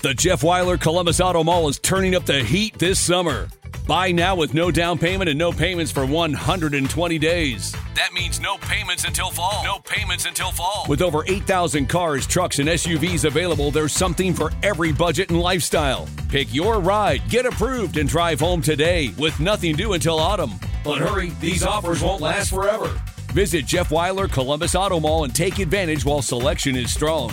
The Jeff Weiler Columbus Auto Mall is turning up the heat this summer. Buy now with no down payment and no payments for 120 days. That means no payments until fall. No payments until fall. With over 8,000 cars, trucks, and SUVs available, there's something for every budget and lifestyle. Pick your ride, get approved, and drive home today with nothing due until autumn. But hurry, these offers won't last forever. Visit Jeff Weiler Columbus Auto Mall and take advantage while selection is strong.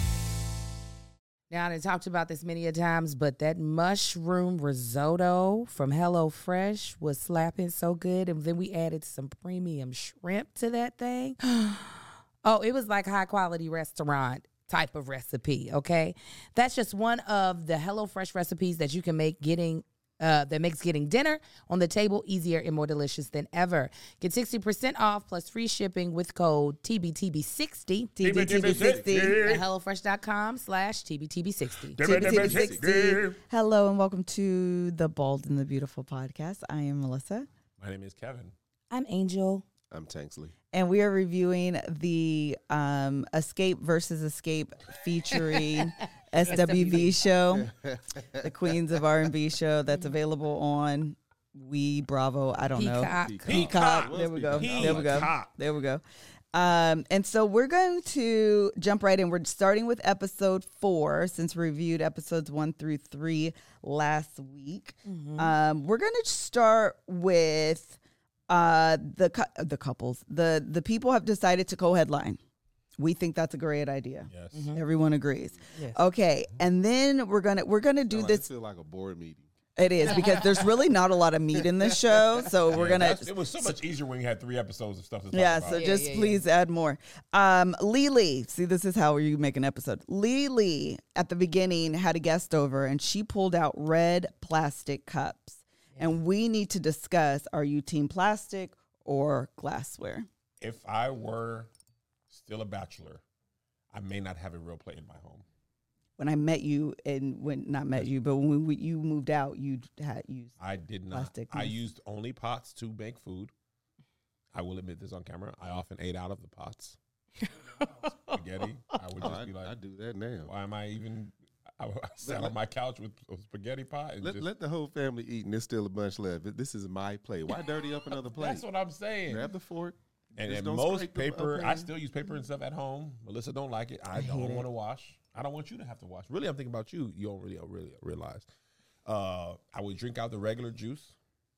Now, I talked about this many a times, but that mushroom risotto from HelloFresh was slapping so good. And then we added some premium shrimp to that thing. Oh, it was like high-quality restaurant type of recipe, okay? That's just one of the HelloFresh recipes that you can make that makes getting dinner on the table easier and more delicious than ever. Get 60% off plus free shipping with code TBTB60. TBTB60 at HelloFresh.com/TBTB60. TBTB60. Hello and welcome to the Bold and the Beautiful podcast. I am Melissa. My name is Kevin. I'm Angel. I'm Tanksley. And we are reviewing the Escape versus Escape featuring SWV show, the Queens of R&B show that's available on Bravo. I don't know. Peacock. There we go. There we go. And so we're going to jump right in. We're starting with episode 4 since we reviewed episodes 1 through 3 last week. Mm-hmm. We're going to start with the couples. The people have decided to co-headline. We think that's a great idea. Yes. Mm-hmm. Everyone agrees. Yes. Okay, and then we're gonna do this. It feels like a board meeting. It is because there's really not a lot of meat in this show, so we're gonna. It was so much easier when you had 3 episodes of stuff to talk about. So just please add more. Lily, see, this is how you make an episode. Lily at the beginning had a guest over, and she pulled out red plastic cups, and we need to discuss: are you team plastic or glassware? If I were still a bachelor, I may not have a real plate in my home. When I met you, and when you moved out, you had used. I did not. Plastic. I used only pots to make food. I will admit this on camera. I often ate out of the pots. Spaghetti. I would just be like, I do that now. why am I even? I sat on my couch with a spaghetti pot and Let the whole family eat, and there's still a bunch left. This is my plate. Why dirty up another plate? That's what I'm saying. Grab the fork. And most paper, I still use paper and stuff at home. Melissa don't like it. I don't want to wash. I don't want you to have to wash. Really, I'm thinking about you. You don't really realize. I would drink out the regular juice.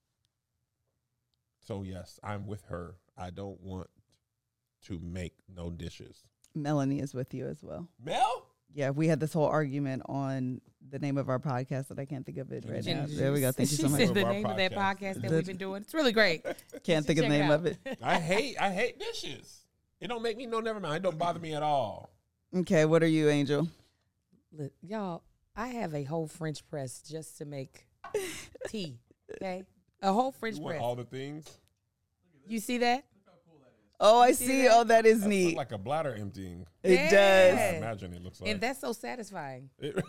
So, yes, I'm with her. I don't want to make no dishes. Melanie is with you as well. Mel? Yeah, we had this whole argument on the name of our podcast that I can't think of it right now. There we go. Thank you so much. She said the name of that podcast that we've been doing. It's really great. Can't think of the name of it. I hate dishes. It don't make me never mind. It don't bother me at all. Okay, what are you, Angel? Look, y'all, I have a whole French press just to make tea. Okay, a whole French You want press. all the things? You see that? Oh, I see. that? Oh, that is That neat. looks like a bladder emptying. It Yeah. does. I imagine it looks like. And that's so satisfying.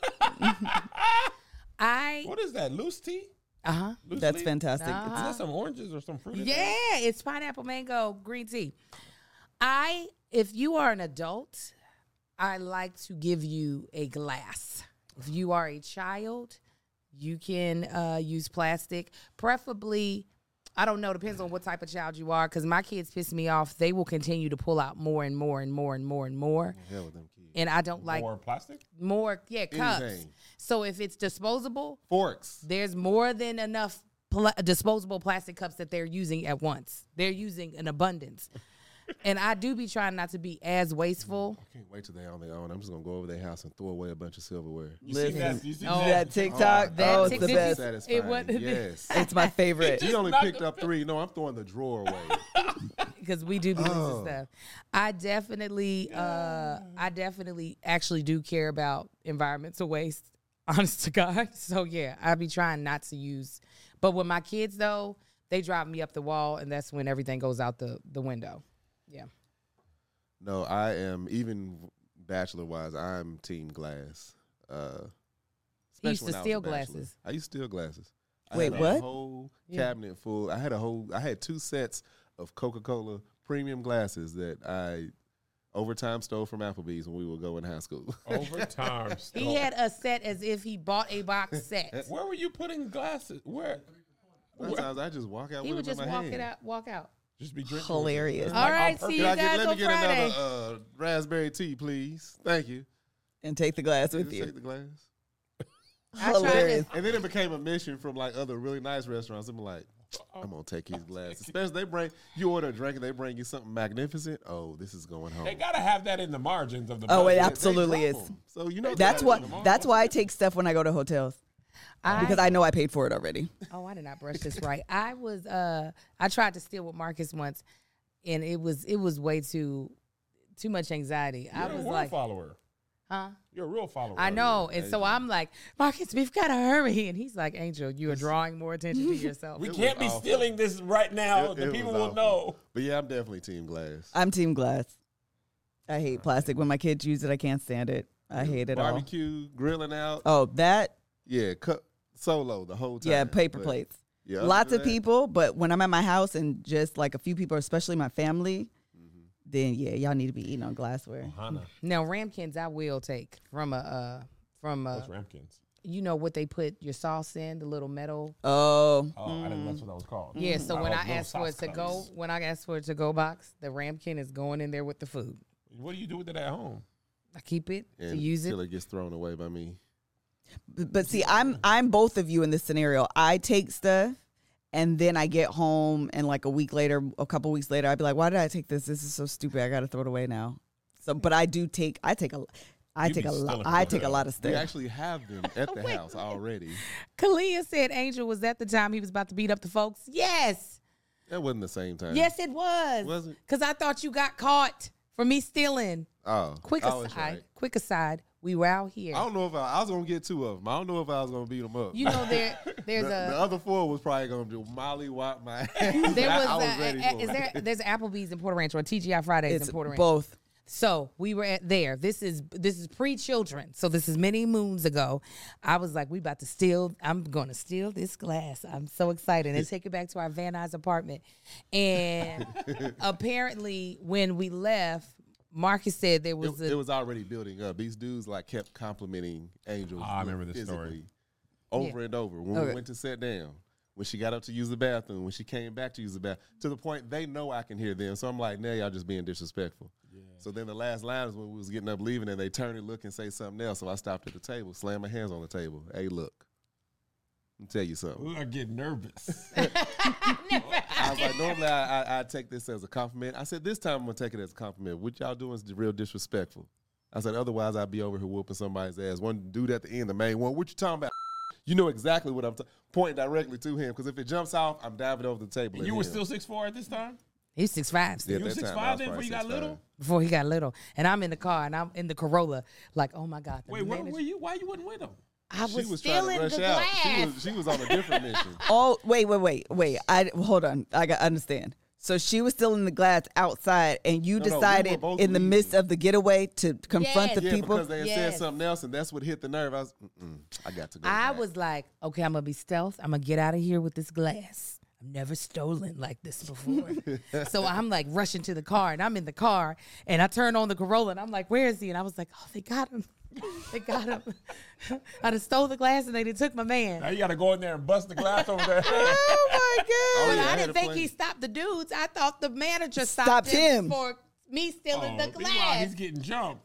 What is that? Loose tea? Loose That's leaf? fantastic. Uh-huh. Is that some oranges or some fruit? in Yeah, there? it's pineapple mango green tea. If you are an adult, I like to give you a glass. If you are a child, you can use plastic, preferably. I don't know. Depends on what type of child you are. Because my kids piss me off. They will continue to pull out more and more and more and more and more. Hell with them kids. And I don't like More plastic? more. Yeah, cups. Anything. So if it's disposable, Forks. there's more than enough disposable plastic cups that they're using at once. They're using an abundance. And I do be trying not to be as wasteful. I can't wait till they're on their own. I'm just going to go over their house and throw away a bunch of silverware. You see that? You see No. that? That TikTok. That Oh, it's the TikTok- best. Satisfying. Yes. It's my favorite. She only picked up 3. No, I'm throwing the drawer away. Because we do be losing stuff. I definitely actually do care about environmental waste, honest to God. So yeah, I be trying not to use. But with my kids though, they drive me up the wall, and that's when everything goes out the window. Yeah. No, I am, even bachelor-wise, I'm team glass. He used especially to when I was steal a bachelor. glasses. I used to steal glasses. Wait, I had what? A whole cabinet full. I had 2 sets of Coca-Cola premium glasses that I Overtime stole from Applebee's when we would go in high school. Overtime. He had a set as if he bought a box set. Where were you putting glasses? Where? Sometimes I just walk out He with would them in just my walk hand. it out, walk out. Just be drinking. Hilarious. All right, see you Let guys me on get Friday. another raspberry tea, please. Thank you. And take the glass with Just you. take the glass. I tried Hilarious. to, And then it became a mission from like other really nice restaurants. I'm like, I'm gonna take his glass. Especially you order a drink and they bring you something magnificent. Oh, this is going home. They gotta have that in the margins of the. Oh, budget. it absolutely is. So you know That's what. what. That's why I take stuff when I go to hotels because I know I paid for it already. oh, I did not brush this right. I tried to steal with Marcus once, and it was way too much anxiety. You're I a was real like, follower. huh? You're a real follower. I know. And so I'm like, Marcus, we've got to hurry. And he's like, Angel, you are drawing more attention to yourself. We It can't be was awful. stealing this right now. The It people was will awful. know. But yeah, I'm definitely team glass. I'm team glass. I hate plastic. When my kids use it, I can't stand it. I hate it all. Barbecue, grilling out. Oh, that Yeah, solo the whole time. yeah, paper But, plates. Yeah, other Lots than of that, people, but when I'm at my house and just like a few people, especially my family, Mm-hmm. then yeah, y'all need to be eating on glassware. Hannah. Now, ramkins I will take from What's Ramkins? you know what they put your sauce in, the little metal. Oh, Oh, I didn't know that's what that was called. Yeah, so when I little asked for it sauce to go, cups. when I asked for it to go box, the ramkin is going in there with the food. What do you do with it at home? I keep it to and use it. till it gets thrown away by me. but see, I'm both of you in this scenario. I take stuff, and then I get home, and like a couple weeks later, I'd be like, "Why did I take this? This is so stupid. I got to throw it away now." So, but I take a lot of We stuff. actually have them at the house already. Kalia said Angel was at the time he was about to beat up the folks. Yes. That wasn't the same time. Yes, it was. Was it? Because I thought you got caught for me stealing. Oh, Quick I was aside. right. Quick aside. We were out here. I don't know if I was gonna get two of them. I don't know if I was gonna beat them up. You know there's the a other four was probably gonna do Molly Wop my ass. there was I was ready for it. there's Applebee's in Port Rancho or TGI Fridays It's in Port Rancho. both. So we were at there. This is pre-children. So this is many moons ago. I was like, I'm gonna steal this glass. I'm so excited. And take it back to our Van Nuys apartment. And apparently when we left, Marcus said there was It was already building up. These dudes like kept complimenting Angel. I remember this story. physically, over and over. When we went to sit down, when she got up to use the bathroom, when she came back to use the bathroom, to the point they know I can hear them. So I'm like, now y'all just being disrespectful. Yeah. So then the last line is when we was getting up leaving and they turn and look and say something else. So I stopped at the table, slammed my hands on the table. Hey, look. Let me tell you something. I get nervous. I was like, normally I take this as a compliment. I said, this time I'm going to take it as a compliment. What y'all doing is real disrespectful. I said, otherwise I'd be over here whooping somebody's ass. One dude at the end, the main one, what you talking about? You know exactly what I'm pointing directly to him. Because if it jumps off, I'm diving over the table. You were still 6'4" at this time? he's 6'5" Yeah, still. You were at that 6'5" time, I was then before probably you got 6'5". little? Before he got little. And I'm in the car and I'm in the Corolla, like, oh my God. Wait, where were you? Why you wasn't with him? I She was was trying stealing to the rush out. glass. She was on a different mission. Oh, wait. Hold on. I got to understand. So she was still in the glass outside, and you No, we were decided both in the midst leaving. of the getaway to confront Yes. the Yeah, people. because they had said Yes. something else, and that's what hit the nerve. I was, I got to go. I back. was like, okay, I'm gonna be stealth. I'm gonna get out of here with this glass. I've never stolen like this before. So I'm like rushing to the car, and I'm in the car, and I turn on the Corolla, and I'm like, where is he? And I was like, oh, they got him. They got him. I just stole the glass, and they done took my man. Now you got to go in there and bust the glass over there. Oh my God! Oh, yeah, I had didn't a think plan. he stopped the dudes. I thought the manager stopped Stopped him. for me stealing the meanwhile, glass. he's getting jumped.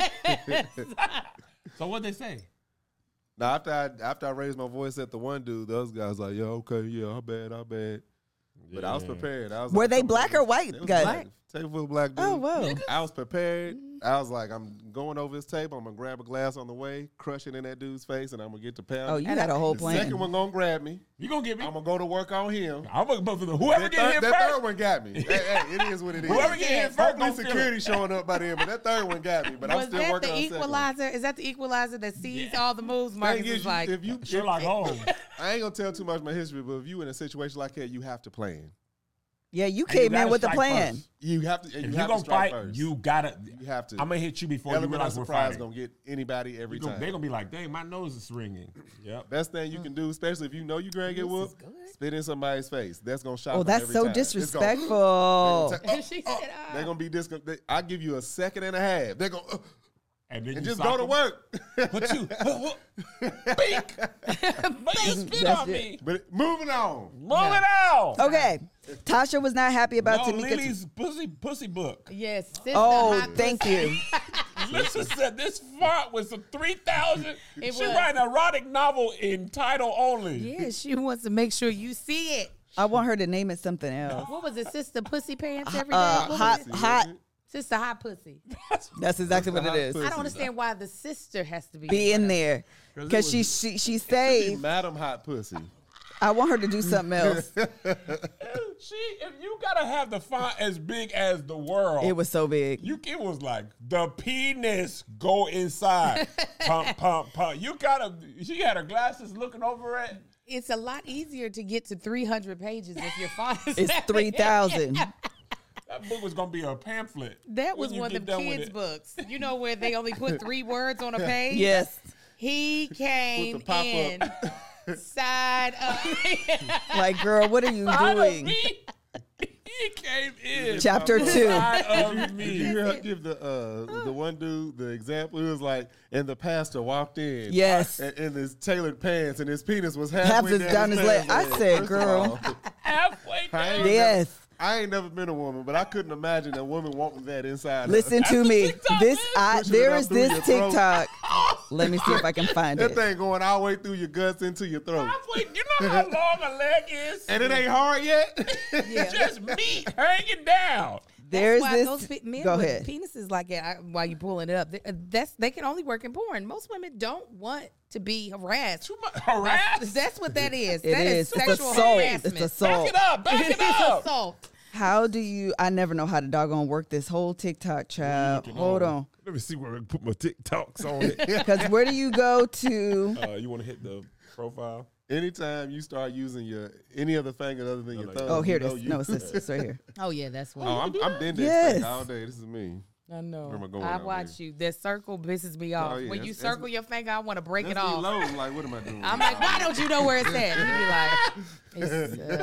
So what'd they say? Now after I raised my voice at the one dude, the other guys like, yeah, okay, yeah, I bad. But I was prepared. I was Were like, they come black on. or white They was guys? black. Table full of black dudes. Oh, wow. I was prepared. I was like, I'm going over this table. I'm gonna grab a glass on the way, crush it in that dude's face, and I'm gonna get to pound. Oh, you had a whole the plan. second one gonna grab me. You gonna get me? I'm gonna go to work on him. I'm gonna both of them. Whoever That get here third first. one got me. Hey, it is what it is. Whoever get here first, Hopefully don't feel security it. showing up by then, but that third one got me. But I'm Was still that working the on the second one. equalizer? Is that the equalizer that sees all the moves? Marcus Thing is is, like, if you, Sherlock Holmes. I ain't gonna tell too much of my history, but if you in a situation like that, you have to plan. Yeah, you And you came in gotta with a strike plan. first. You have to. If You you're have gonna to strike fight, first. you gotta. You have to. I'm gonna hit you before you Element of realize we're surprise fighting. gonna get anybody every time. They're gonna be like, dang, my nose is ringing. Yep. Best thing you can do, especially if you know you're gonna get whooped, spit in somebody's face. That's gonna shock Oh, them that's every so time. It's disrespectful. She said, They're gonna be I give you a second and a half. They're gonna And then and you just sock go to them. work. But you, beak. But you spit That's on it. me. But moving on. Move it out. Okay. Tasha was not happy about No, Tamika. Lily's pussy book. yes. Sister Oh, Hot thank Pussy. Lisa you. said this font was a 3,000. It She was. write an erotic novel in title only. Yeah, she wants to make sure you see it. I want her to name it something else. What was it, Sister Pussy Pants every day? What was Hot, it? hot. Sister Hot Pussy. That's exactly what it is. I don't understand why the sister has to Be in there because it she Be saved. Madam Hot Pussy. I want her to do something else. If you gotta have the font as big as the world, It was so big. it was like the penis go inside. Pump, pump, pump. She had her glasses looking over it. It's a lot easier to get to 300 pages if your font is It's that 3,000. That book was gonna be a pamphlet. That when was you one get of done them with kids' it. books. You know where they only put 3 words on a page? Yes. He came With the pop-up. in side up. Like, girl, what are you Side of doing? me. He came in. Chapter 2. Side of Did you me. hear her give the one dude the example? He was like, and the pastor walked in. Yes. In his tailored pants, and his penis was Half halfway is down his leg. pants. I said, First of girl. all, Halfway I down. ain't Yes. I ain't never been a woman, but I couldn't imagine a woman wanting that inside. her. Listen to the me. TikTok, This man. Pushing it there up is through this your throat. TikTok. Let me see if I can find That it. thing going all the way through your guts into your throat. Halfway. You know how long a leg is? And it ain't hard yet. It's just meat hanging down. There's That's why those this. men Go with ahead. penises like that, while you pulling it up, they can only work in porn. Most women don't want to be harassed. Too much harass. That's what that is. It That is. It's sexual assault. harassment. It's assault. Back it up. Back it It's up. assault. How do you? I never know how to doggone work this whole TikTok, child. Hold on. Let me see where I put my TikToks on it. Because where do you go to? You want to hit the profile? Anytime you start using any other finger other than your thumb. Oh, here it you know is. you- No, it's right here. Oh yeah, that's what. Oh, I'm Dendex Yes. all day. This is me. I know. Where am I going I out watch here? you. That circle pisses me off. Oh, yeah, When you that's- circle your finger, I want to break That's it me off. low. I'm like, what am I doing? I'm like, why don't you know where it's at? You be like,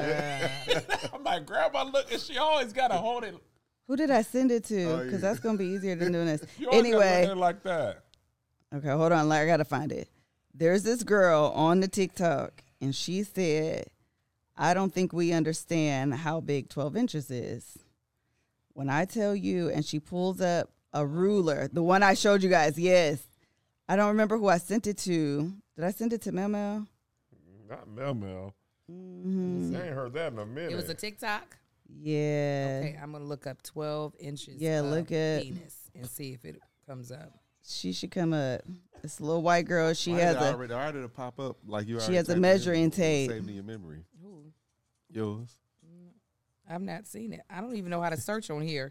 it's, I'm like, grandma, look, and she always got to hold it. Who did I send it to? Oh, Because yeah. that's gonna be easier than doing this. You always gotta look Anyway, at it like that. okay, hold on. I gotta find it. There's this girl on the TikTok, and she said, "I don't think we understand how big 12 inches is." When I tell you, and she pulls up a ruler, the one I showed you guys. Yes, I don't remember who I sent it to. Did I send it to Mel? Not Mel Mel. Mm-hmm. I ain't heard that in a minute. it was a TikTok. Yeah. Okay, I'm gonna look up 12 inches. Yeah, of look at- penis and see if it comes up. She should come up. This little white girl. She Why has did it a. already to pop up like you. She already has a typed it in, measuring tape. Saved in your memory. Ooh, Yours. I've not seen it. I don't even know how to search on here.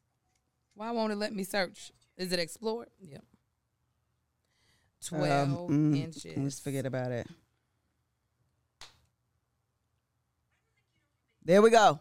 Why won't it let me search? Is it Explore? Yep. 12 inches. Let's forget about it. There we go.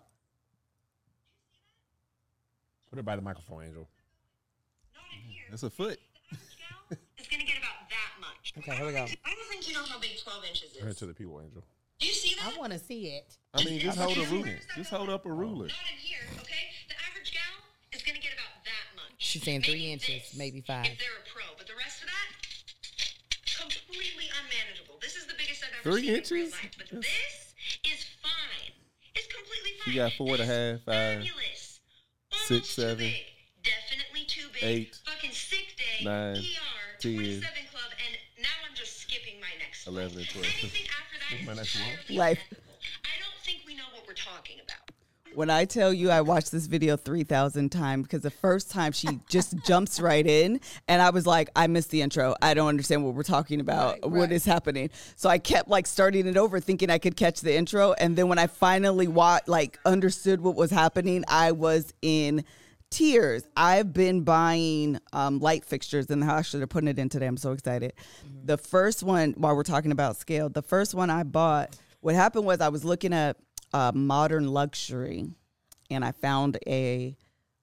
Put it by the microphone, Angel. That's a foot. It's gonna get about that much. Okay, here we go. I don't think you know how big 12 inches Turn it is. to the people, Angel. Do you see that? I want to see it. I mean, just hold a ruler. Just hold up a ruler. Not in here, okay? The average gal is gonna get about that much. She's saying 3 Maybe inches, this, maybe 5. If they're a pro, but the rest of that, completely unmanageable. This is the biggest I've ever 3 seen in real inches? life. But this is fine. It's completely fine. You got 4 and a half, 5, Fabulous. 6, Almost too 7, big. Definitely too big. 8, Fucking sick day. 9, ER, 10, 27 club, and now I'm just skipping my next 11 and 12. Anything after that is my next one. entirely Life. acceptable. I don't think we know what we're talking about. When I tell you I watched this video 3,000 times because the first time she just jumps right in and I was like, I missed the intro. I don't understand what we're talking about. Right, What right. is happening? So I kept like starting it over thinking I could catch the intro. And then when I finally understood what was happening, I was in tears. I've been buying light fixtures in the house. They're putting it in today. I'm so excited. The first one, while we're talking about scale, the first one I bought, what happened was I was looking at modern luxury and I found a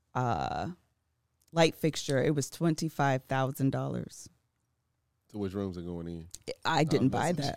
light fixture. It was $25,000. So which rooms are going in? I didn't buy that.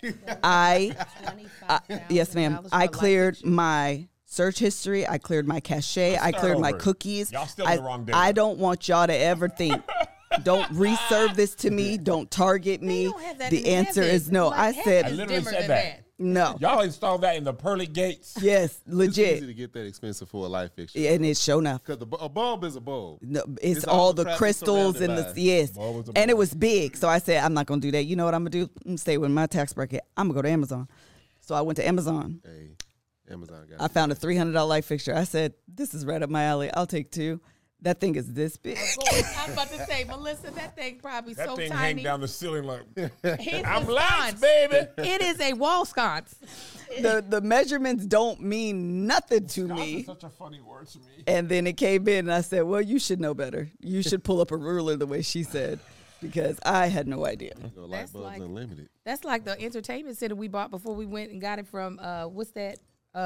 Yes, ma'am. I cleared my search history. I cleared my cachet. I cleared my cookies. Y'all still in the wrong dinner. I don't want y'all to ever think, don't reserve this to me. Don't target me. The answer is no. I said, I literally said that. no. Y'all installed that in the pearly gates. Yes, It's easy legit. to get that expensive for a light fixture. And it's show enough. Because a bulb is a bulb. No, it's all all the the crap crystals surrounded and the by. yes, Bulb was a and it bulb. was big. So I said, I'm not gonna do that. You know what I'm gonna do? I'm gonna stay with my tax bracket. I'm gonna go to Amazon. So I went to Amazon. Hey, Amazon got I found a $300 light fixture. I said, this is right up my alley. I'll take 2. That thing is this big. I was about to say, Melissa, that thing probably That so thing tiny. hang down the ceiling like, It's I'm a lights, sconce. baby. It is a wall sconce. the measurements don't mean nothing to That's me. such a funny word to me. And then it came in and I said, well, you should know better. You should pull up a ruler the way she said, because I had no idea. light That's bulbs like- unlimited. That's like the entertainment center we bought before we went and got it from what's that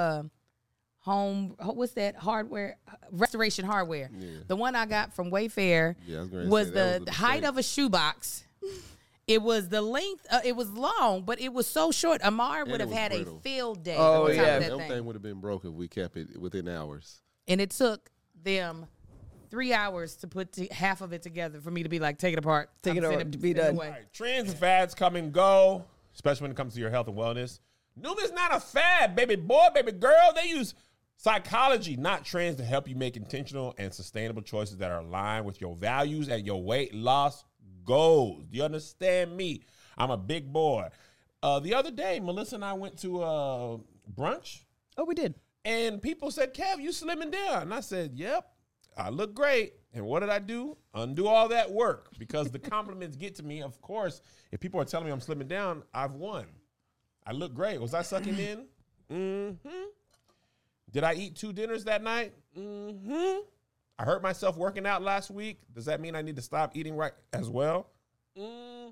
hardware, Restoration Hardware. Yeah. The one I got from Wayfair Yeah, I was gonna was say, that the was a height mistake. of a shoebox. It was the length. It was long, but it was so short. Amar would it have was had brittle. a field day. Oh, on top yeah. of that Everything thing. would have been broke if we kept it within hours. And it took them 3 hours to put half of it together for me to be like, take it apart, Take it over, to be done. away. All right, trends and fads come and go, especially when it comes to your health and wellness. Noom is not a fad, baby boy, baby girl. They use psychology, not trends, to help you make intentional and sustainable choices that are aligned with your values and your weight loss goals. Do you understand me? I'm a big boy. The other day, Melissa and I went to brunch, Oh, we did. and people said, Kev, you slimming down. And I said, yep, I look great. And what did I do? Undo all that work, because the compliments get to me. Of course, if people are telling me I'm slimming down, I've won. I look great. Was I sucking in? Mm-hmm. Did I eat 2 dinners that night? Mm-hmm. I hurt myself working out last week. Does that mean I need to stop eating right as well? Mm-hmm.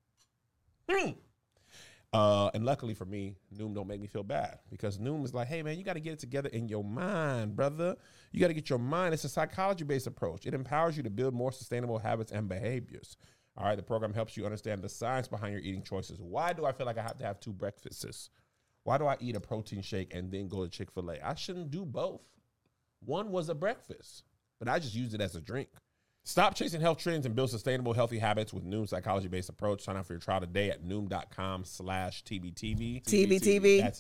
And luckily for me, Noom don't make me feel bad, because Noom is like, hey, man, you got to get it together in your mind, brother. You got to get your mind. It's a psychology-based approach. It empowers you to build more sustainable habits and behaviors. All right, the program helps you understand the science behind your eating choices. Why do I feel like I have to have 2 breakfasts? Why do I eat a protein shake and then go to Chick-fil-A? I shouldn't do both. One was a breakfast, but I just used it as a drink. Stop chasing health trends and build sustainable, healthy habits with Noom's psychology-based approach. Sign up for your trial today at noom.com/TBTV. TBTV. That's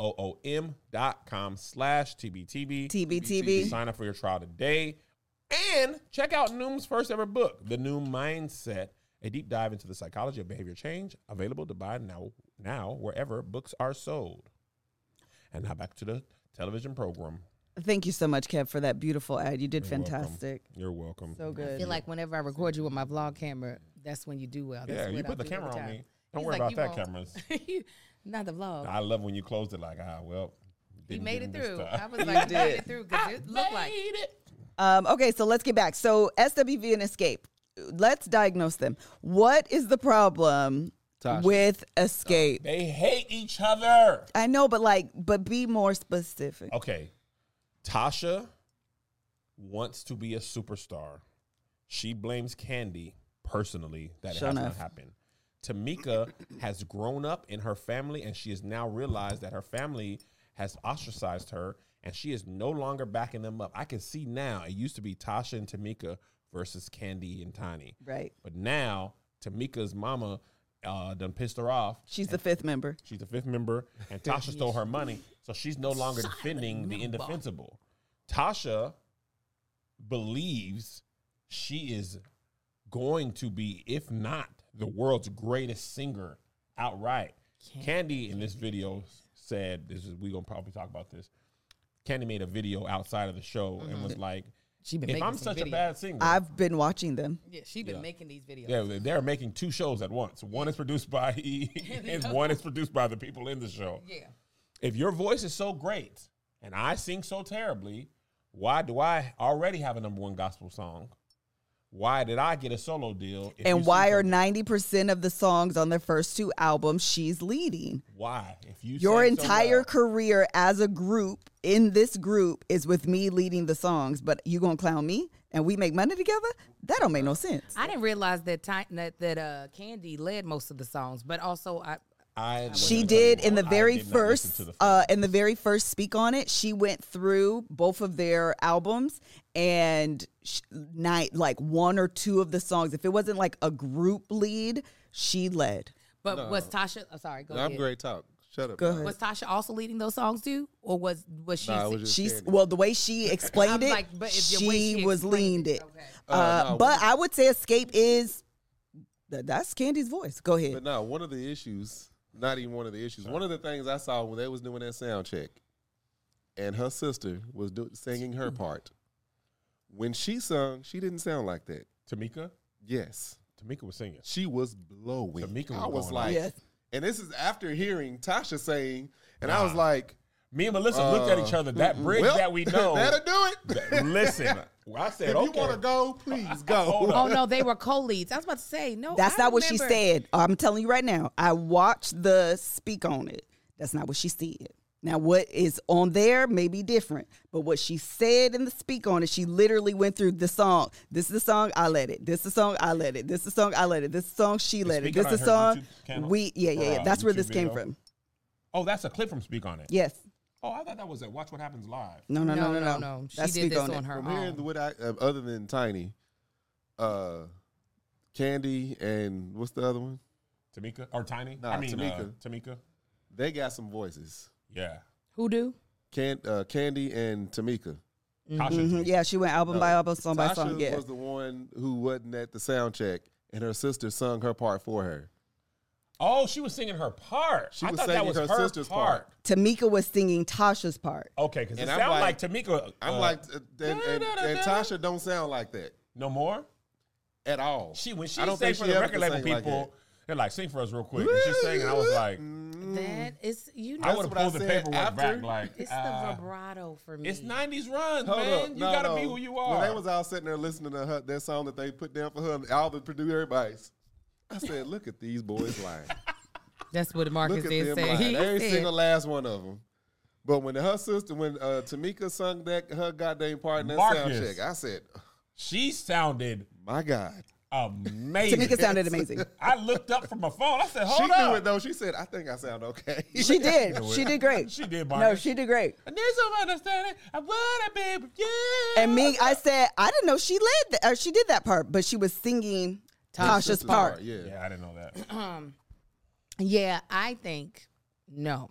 NOOM.com/TBTV. TBTV. Sign up for your trial today. And check out Noom's first ever book, The Noom Mindset, a deep dive into the psychology of behavior change, available to buy now wherever books are sold. And now back to the television program. Thank you so much, Kev, for that beautiful ad. You did You're welcome. fantastic. You're welcome. So I good. feel like whenever I record you with my vlog camera, that's when you do well. That's Yeah, you what I put the do camera every on time. me. Don't He's worry like, about you that, won't. cameras. Not the vlog. I love when you closed it like, well. He didn't made get it him this through. time. I was like, he made it through because it looked like. Okay, so let's get back. So SWV and Escape. Let's diagnose them. What is the problem Tasha. with Escape? They hate each other. I know, but be more specific. Okay. Tasha wants to be a superstar. She blames Candy personally that Sure it has enough. not happened. Tamika has grown up in her family, and she has now realized that her family has ostracized her, and she is no longer backing them up. I can see now, it used to be Tasha and Tamika versus Candy and Tiny. Right. But now, Tamika's mama done pissed her off. She's the 5th member. She's the 5th member, and Tasha stole her money, so she's no longer defending the indefensible. Tasha believes she is going to be, if not the world's greatest singer outright. Candy in this video said, we're going to probably talk about this. Candy made a video outside of the show and was like, She been if making I'm some such a videos. bad singer. I've been watching them. Yeah, she been making these videos. Yeah, they're making 2 shows at once. One is produced by E, and one is produced by the people in the show. Yeah. If your voice is so great and I sing so terribly, why do I already have a #1 gospel song? Why did I get a solo deal? And why are 90% of the songs on their first 2 albums she's leading? Why? If you Your sang so entire well- career as a group in this group is with me leading the songs, but you gonna clown me and we make money together? That don't make no sense. I didn't realize that Candy led most of the songs, but also She did in the very first Speak On It. She went through both of their albums and like 1 or 2 of the songs. If it wasn't like a group lead, she led. But was Tasha? Oh, sorry, go ahead. I'm great talk. Shut up. Go ahead. Was Tasha also leading those songs too, or was she? Nah, it was just She's Candy. well, the way she explained I'm it, like, but it's the way she she was explained leaned it. Okay. No, But I would say Escape is that's Candy's voice. Go ahead. But no, one of the issues, not even one of the issues, one of the things I saw when they was doing that sound check, and her sister was singing her part. When she sung, she didn't sound like that. Tamika? Yes. Tamika was singing. She was blowing. Tamika was I was going like, Yes. and this is after hearing Tasha sing, and I was like, Me and Melissa looked at each other. That bridge well, that we know. that'll do it. Listen, I said, If okay. you want to go, please go. Hold up. Oh no, they were co-leads. I was about to say no. That's I not what she remember- said. I'm telling you right now. I watched the Speak On It. That's not what she said. Now, what is on there may be different, but what she said in the Speak On It, she literally went through the song. This is the song, I let it. This is the song, I let it. This is the song, I let it. This is the song, she let it. Speak This On is It, the her song, YouTube channel? yeah. Or, That's where YouTube this came video? from. Oh, that's a clip from Speak On It. Yes. Oh, I thought that was at Watch What Happens Live. No. She That's did Speak this On on It. her From hearing own. what other than Tiny, Candy and what's the other one? Tamika or Tiny? Nah, Tamika. Tamika. They got some voices. Yeah. Who do? Candy and Tamika. Tasha. Tamika. Yeah, she went album by album, song by Tasha song. Yeah. was the one who wasn't at the sound check, and her sister sung her part for her. Oh, she was singing her part. She I was thought that singing was her her sister's part. Tamika was singing Tasha's part. Okay, because it And I'm sounded like, like- Tamika. I'm like, and Tasha don't sound like that no more. at all. When she I don't sang think for she the ever record could label sing like people, they're like, sing for us real quick. And she sang, and I was like, That is, you I know, would have what I pulled the said paperwork after. back. Like, it's the vibrato for me. it's 90s runs, Hold man. up. You No, gotta no. be who you When are. they was all sitting there listening to her, that song that they put down for her, and all the producer everybody's, I said, look at these boys lying. That's what Marcus Look at did them say. lying. He Every said, single last one of them. But when her sister, when Tamika sung that her goddamn part in that sound Marcus. check, I said, She sounded my God. amazing. Tamika sounded amazing. I looked up from my phone. I said, She hold knew up. it though. She said, I think I sound okay. She did. She did great. She did, No, Marcus. she did great. I need some understanding. I wanna be with you. And me, I said, I didn't know she led that, or she did that part, but she was singing Tasha's Sister's part. Yeah. Yeah, I didn't know that. yeah, I think, no.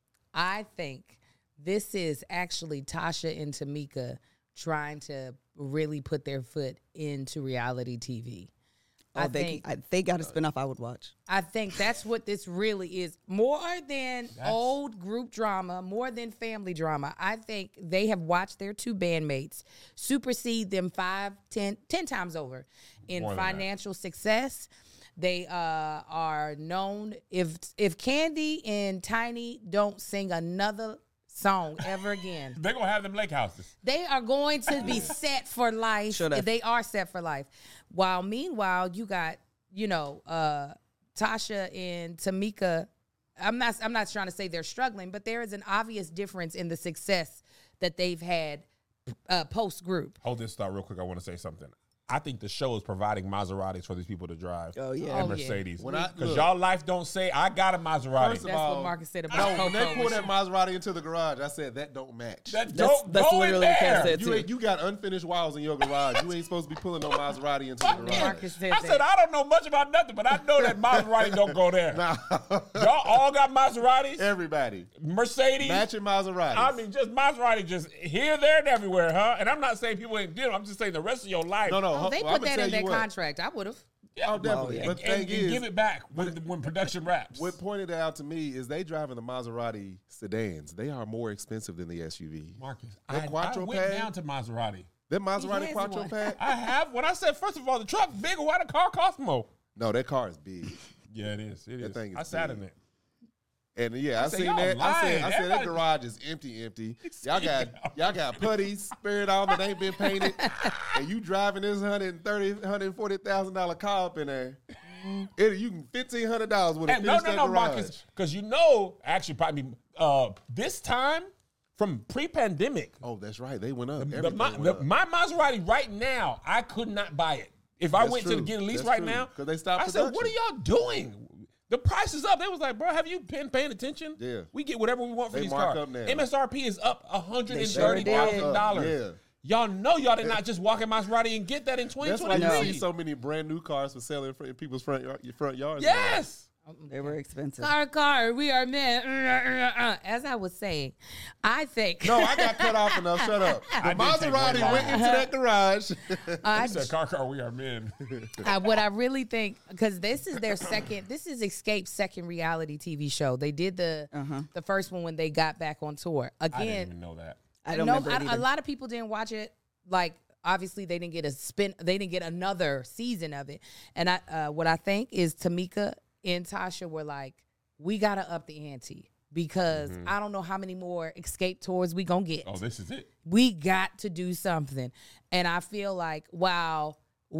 I think this is actually Tasha and Tamika trying to really put their foot into reality TV. Oh, they got a spinoff I would watch. I think that's what this really is. More than old group drama, more than family drama. I think they have watched their 2 bandmates supersede them 10 times over in More than that. financial success. They are known. If Candy and Tiny don't sing another song ever again, They're gonna have them lake houses. they are going to be set for life. Should have. They are set for life. While meanwhile, you got, Tasha and Tamika. I'm not trying to say they're struggling, but there is an obvious difference in the success that they've had post group. Hold this thought real quick. I want to say something. I think the show is providing Maseratis for these people to drive. Oh, yeah. And Oh, yeah. Mercedes. When I- Because look. y'all life don't say, I got a Maserati. First of That's all, what Marcus said about No, when they Coco. pulled that Maserati into the garage, I said, that don't match. That That's don't go in literally what Kat there. said. You got unfinished walls in your garage. You ain't supposed to be pulling no Maserati into the garage. Marcus said I said, that. I don't know much about nothing, but I know that Maserati don't go there. Y'all all got Maseratis? Everybody. Mercedes? Matching Maserati. I mean, just Maserati just here, there, and everywhere, huh? And I'm not saying people ain't doing it. I'm just saying the rest of your life. no. Oh, they I'ma put that tell in their you what. contract. I would have. Oh, definitely. And, But the and thing is, give it back when production wraps. what pointed out to me is they driving the Maserati sedans. They are more expensive than the SUV. Marcus, That I Quattro went pad? down to Maserati. That Maserati has Quattro one. pad? I have. When I said, first of all, the truck bigger, why the car cost more? No, that car is big. Yeah, it is. It That is. thing is I sat big. in it. And yeah, I seen y'all that. I said that Everybody- garage is empty. Y'all got putties spared on that ain't been painted, and you driving this $140,000 car up in there. You can $1,500 with a No, that garage. Marcus, because actually probably this time from pre-pandemic, Oh, that's right. They went up. my Everything went up. Maserati right now, I could not buy it. If I That's went true. to get a lease That's right true. now, 'Cause they stopped I said, "What are production. y'all doing? The price is up." They was like, "Bro, have you been paying attention? Yeah. We get whatever we want for They these mark cars. up now. MSRP is up Sure $130,000. Yeah. Y'all know y'all did not just walk in Maserati and get that in That's why 2023. you see so many brand new cars for sale in people's front yards. Yes. They were expensive. Car, we are men. As I was saying, I think. No, I got cut off enough. Shut up. The I did take one Maserati line. went into that garage. I said, car, we are men. What I really think, because this is Escape's second reality TV show. They did the first one when they got back on tour. I didn't Again, even know that. I don't remember it a either. lot of people didn't watch it. Like, obviously, they didn't get another season of it. And what I think is Tamika and Tasha were like, we gotta up the ante because I don't know how many more Escape tours we gonna get. Oh, this is it. We got to do something. And I feel like while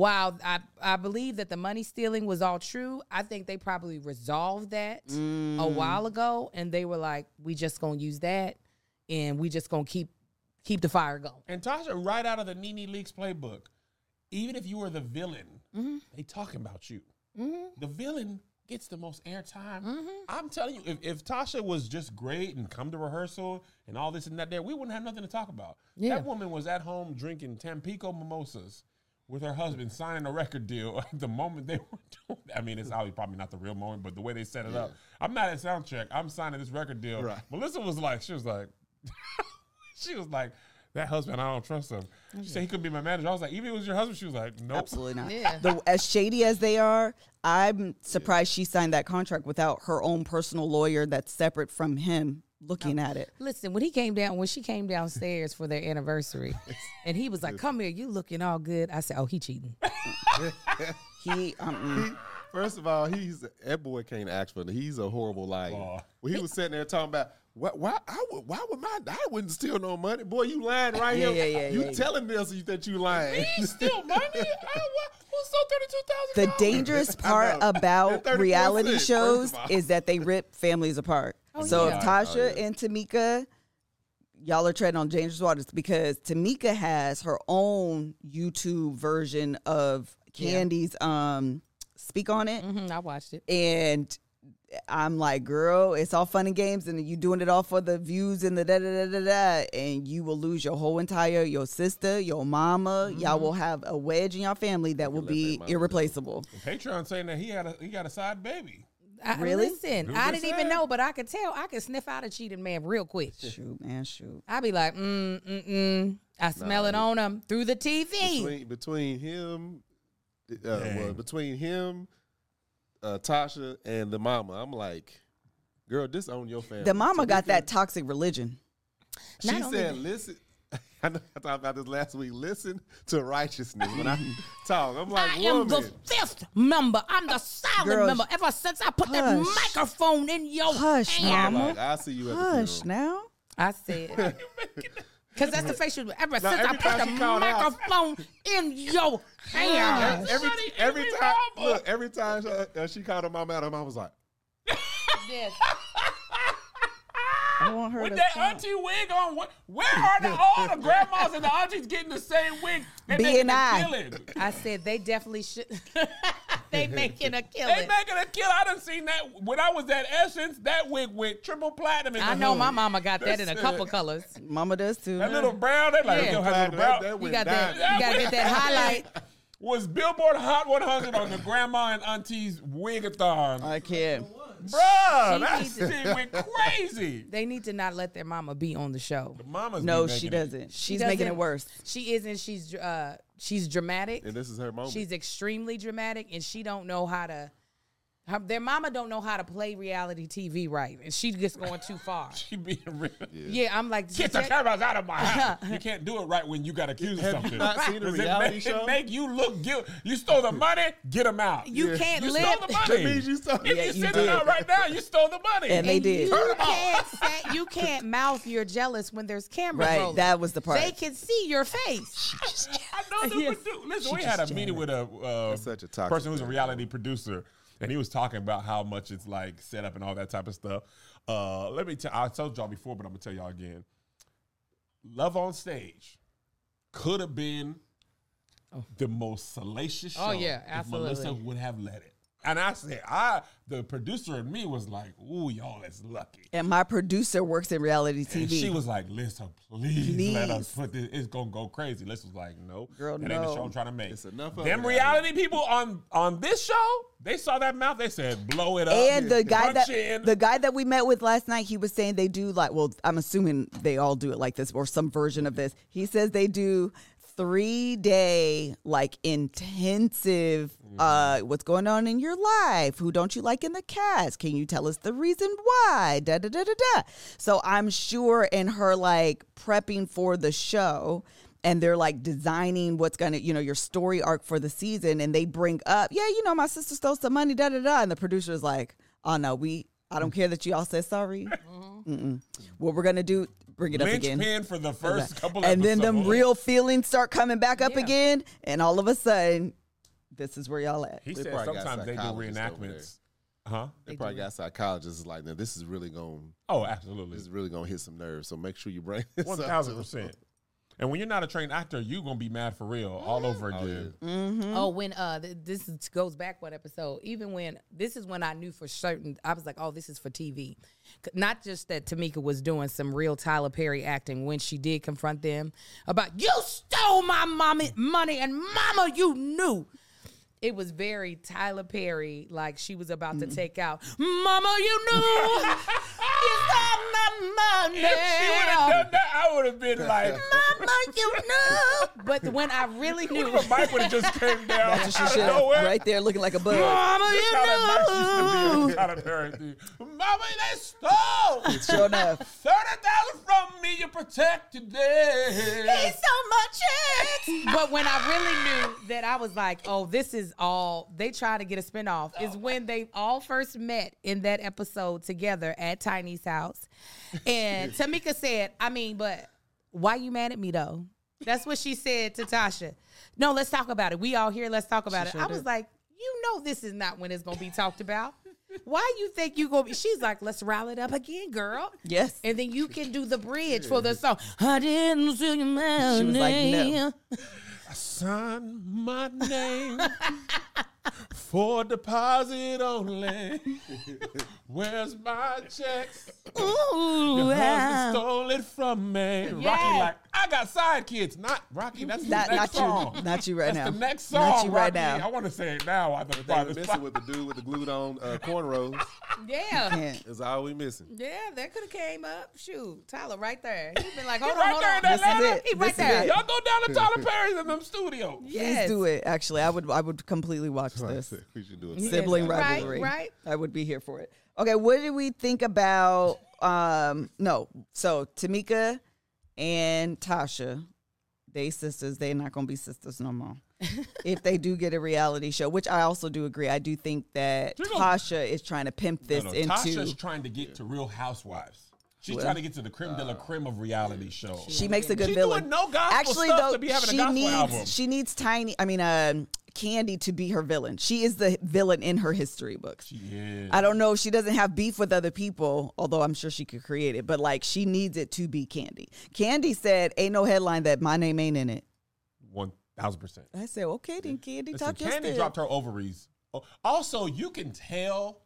I believe that the money stealing was all true, I think they probably resolved that a while ago, and they were like, we just gonna use that, and we just gonna keep the fire going. And Tasha, right out of the Nene Leakes playbook, even if you were the villain, they talking about you. The villain gets the most airtime. I'm telling you, if Tasha was just great and come to rehearsal and all this and that there, we wouldn't have nothing to talk about. Yeah. That woman was at home drinking Tampico mimosas with her husband, signing a record deal at the moment they were doing. I mean, it's probably not the real moment, but the way they set it up. I'm not at sound check. I'm signing this record deal. Right. Melissa was like, she was like, that husband, I don't trust him. She said he could be my manager. I was like, even if it was your husband, she was like, nope. Absolutely not. Yeah. As shady as they are, I'm surprised she signed that contract without her own personal lawyer that's separate from him looking at it. Listen, when she came downstairs for their anniversary, and he was like, "Come here, you looking all good." I said, "Oh, he cheating." First of all, that boy can't act for it. He's a horrible liar. Oh. When he was sitting there talking about I wouldn't steal no money. Boy, you lying right Yeah, here. yeah, You telling us that you lying. He steal money? Who's so $32,000? The dangerous part about 34 reality cents, shows first of all. is that they rip families apart. So yeah. if Tasha and Tamika, y'all are treading on dangerous waters because Tamika has her own YouTube version of Candy's Speak On It. I watched it. And I'm like, girl, it's all fun and games, and you doing it all for the views and the da-da-da-da-da, and you will lose your sister, your mama. Y'all will have a wedge in your family that will be irreplaceable. Patreon saying that he got a side baby. Really? Listen, Who I just didn't even said? know, but I could tell. I could sniff out a cheating man real quick. Shoot, man, shoot. I'd be like, I smell it on him through the TV. Between him, Tasha, and the mama, I'm like, girl, this on your family. The mama got Tamika, that toxic religion. She Not only said, that- listen. I know I talked about this last week. Listen to righteousness when I talk. I'm like, I am the woman. fifth member. I'm the silent Girl, member. Ever since I put that hush. microphone in your Hush, hand. mama. Like, I see you at the Hush funeral. now. I said, because that's the face she was. Ever since I every put time the she called out- microphone in your hand. Every time, look, every time she called her mom out, her mom was like, Yes. I want her With to that stop. auntie wig on, where are all the grandmas and the aunties getting the same wig? They making B&I. a killing. I said they definitely should. They making a They killing. making a kill. I done seen that when I was at Essence. That wig with triple platinum in the I know hood. my mama got that in a That's couple it. colors. Mama does too. That little brown. They like, Yeah. yo, have little brown. You went got that. down. You gotta get that highlight. Was Billboard Hot 100 on the grandma and auntie's wig-a-thon. I can't. Bruh, She that needs to- shit went crazy. They need to not let their mama be on the show. Mama's No, be she making it. doesn't. She's making it doesn't- worse. She isn't. She's dramatic. and this is her moment. She's extremely dramatic, and she don't know how to Their mama don't know how to play reality TV right, and she's just going too far. She being real. Yeah, I'm like, Get the cameras out of my house. You can't do it right when you got accused of something. Have you not seen a reality show? It make you look guilty. You stole the money, get them out. You can't You live. stole the money. That means you stole. If Yeah, you you send it did. out right now, you stole the money. And they did. You can't mouth you're jealous when there's cameras Right, rolling. that was the part. They can see your face. I know the Yes. producer. Listen, She we had a just meeting with a That's such a toxic person who's a thing. reality producer, and he was talking about how much it's like set up and all that type of stuff. Let me tell. I told y'all before, but I'm gonna tell y'all again. Love on Stage could have been the most salacious show. Oh, yeah, if absolutely. Melissa would have let it. And I said, the producer in me was like, "Ooh, y'all is lucky." And my producer works in reality TV. And she was like, "Listen, please let us put this. It's gonna go crazy." Lisa was like, "No, Girl, that ain't the no. show I'm trying to make." It's enough of Them it. reality people on this show, they saw that mouth. They said, "Blow it up." And the guy punch in. that we met with last night, he was saying they do like, well, I'm assuming they all do it like this or some version of this. He says they do 3-day like intensive what's going on in your life, who don't you like in the cast, can you tell us the reason why, da da da da da. So I'm sure in her like prepping for the show, and they're like designing what's gonna, your story arc for the season, and they bring up, my sister stole some money, da da da, and the producer's like, oh no, I don't care that you all said sorry. What we're gonna do, bring it up again. Linchpin for the first couple And then them episodes. real feelings start coming back up Yeah. again, and all of a sudden, this is where y'all at. He They said probably got sometimes they do psychologists over reenactments. Huh? They probably got psychologists like, now this is really going Oh, absolutely. to hit some nerves. So make sure you bring this up, too. 1,000%. And when you're not a trained actor, you're gonna be mad for real all over again. Oh, when goes back one episode. Even when this is when I knew for certain, I was like, oh, this is for TV. Not just that Tamika was doing some real Tyler Perry acting when she did confront them about, you stole my money, and mama, you knew. It was very Tyler Perry, like she was about to take out, mama, you knew. You stole my money. If she would have done that, I would have been like, Mama, you know. But when I really knew, the mic would have just came down That's what out she of should nowhere. right there looking like a bug. Mama, That's you how that mic used to be know. in Tyler Perry thing. Mama, they stole Sure enough. 30,000 from me. You protected them. He's so much it. But when I really knew that, I was like, oh, this is all they try to get a spinoff, is when they all first met in that episode together at Tiny's house. And Tamika said, but why you mad at me though? That's what she said to Tasha. No, let's talk about it. We all here, let's talk about it. sure I was did. like, this is not when it's gonna be talked about. Why you think you gonna be? She's like, let's rile it up again, girl. Yes. And then you can do the bridge for the song. I didn't see your man. She was like, no. Sign my name for deposit only. Where's my checks? Ooh, Your wow. husband stole it from me. Yeah. Rocky like, I got side kids. Not Rocky, that's the next song. Not you right now. That's the next song, Not you right Rocky. now. I want to say it now. They were missing with the dude with the glued on cornrows. Yeah. Can't. Is all we missing. Yeah, that could have came up. Shoot, Tyler right there. He's been like, He hold right on, there hold in on. Atlanta. He's right This is there. it. Y'all go down to Tyler Perry's in them studios. Yes. Please do it. Actually, I would completely watch this. We should do it. Yes. Sibling Right, rivalry. right. I would be here for it. Okay, what did we think about so Tamika and Tasha, they sisters, they're not gonna be sisters no more. If they do get a reality show, which I also do agree. I do think that Tasha is trying to pimp this into Tasha's trying to get to Real Housewives. She's trying to get to the creme de la creme of reality shows. she makes a good She's villain. doing no gospel Actually, stuff though, to be having a gospel album. she needs Candy to be her villain. She is the villain in her history books. Yeah. I don't know if she doesn't have beef with other people, although I'm sure she could create it, but like she needs it to be Candy. Candy said, ain't no headline that my name ain't in it. 1,000%. I said, okay, then Candy, Listen, talk your Candy shit. dropped her ovaries. Also, you can tell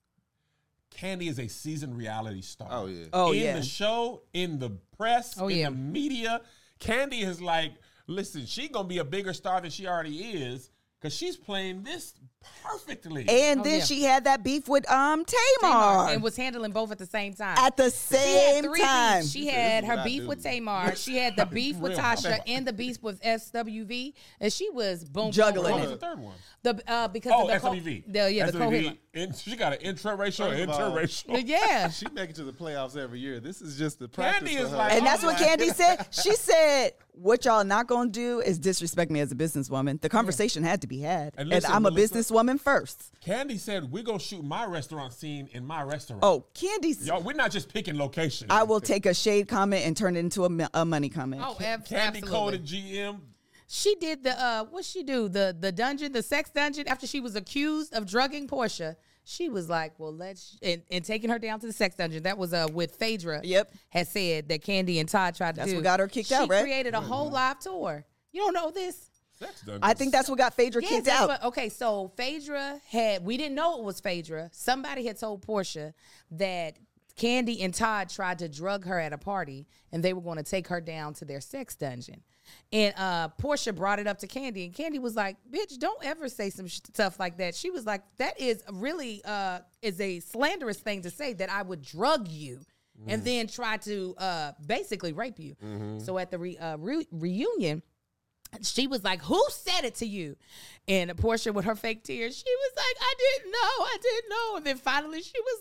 Candy is a seasoned reality star. Oh, yeah. Oh, in yeah. the show, in the press, Oh, in yeah. the media, Candy is like, listen, she gonna be a bigger star than she already is because she's playing this perfectly. And then yeah. she had that beef with Tamar. and was handling both at the same time. At the She had same three time. beefs. She had This is what her I beef do. with Tamar. She had the beef with Real. Tasha and the beef with SWV, and she was boom Juggling boom, What boom. was the third one? Because Oh, of the SWV. the co-headline. She got an intraracial, First of all, interracial. Yeah. She make it to the playoffs every year. This is just the practice Candy for is her. like- And that's Oh what my Candy said. She said, what y'all not going to do is disrespect me as a businesswoman. The conversation had to be had. And And, listen, I'm a Melissa- businesswoman first. Candy said, we're going to shoot my restaurant scene in my restaurant. Oh, Candy's. Y'all, we're not just picking location. I will take a shade comment and turn it into a money comment. Oh, Candy absolutely. coded GM. She did the what'd she do? The dungeon, the sex dungeon. After she was accused of drugging Portia, she was like, "Well, let's," and taking her down to the sex dungeon. That was with Phaedra. Yep. Had said that Candy and Todd tried to That's do. what got her kicked out, right? She created a whole live tour. You don't know this? Sex dungeon. I think that's what got Phaedra Yes, kicked that's out. what- okay, so Phaedra we didn't know it was Phaedra. Somebody had told Portia that Candy and Todd tried to drug her at a party, and they were going to take her down to their sex dungeon. And Portia brought it up to Candy, and Candy was like, "Bitch, don't ever say some stuff like that." She was like, "That is really is a slanderous thing to say, that I would drug you and then try to basically rape you." So at the reunion, she was like, "Who said it to you?" And Portia, with her fake tears, she was like, I didn't know. And then finally she was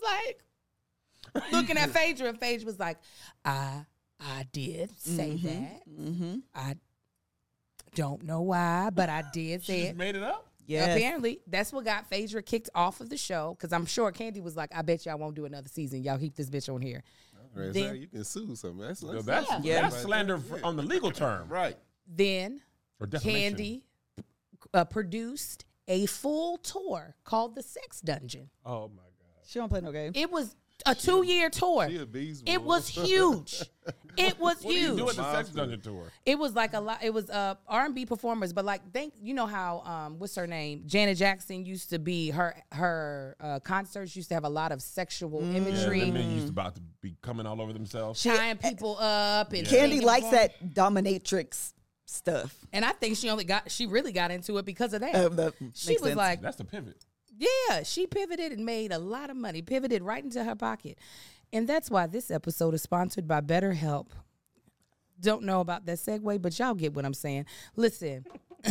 like, looking at Phaedra, and Phaedra was like, I did say that. I don't know why, but I did She say just it. made it up. Yes. Apparently, that's what got Phaedra kicked off of the show, because I'm sure Candy was like, I bet y'all won't do another season. Y'all keep this bitch on here. Right, Then- so you can sue something. That's That's slander on the legal term. Right. Then Or defamation. Candy produced a full tour called The Sex Dungeon. Oh, my God. She don't play no game. It was a 2-year tour. She a beast, It boy. was huge. It was What do you huge. do at the sex dungeon tour? It was like a lot. It was R&B performers, but like you know how what's her name? Janet Jackson used to be her concerts used to have a lot of sexual Yeah, imagery, the men used about to be coming all over themselves. tying people up, and Candy singing likes for 'em. that dominatrix stuff. And I think she really got into it because of that. She Makes was sense. like, That's the pivot. yeah, she pivoted and made a lot of money, pivoted right into her pocket. And that's why this episode is sponsored by BetterHelp. Don't know about that segue, but y'all get what I'm saying. Listen,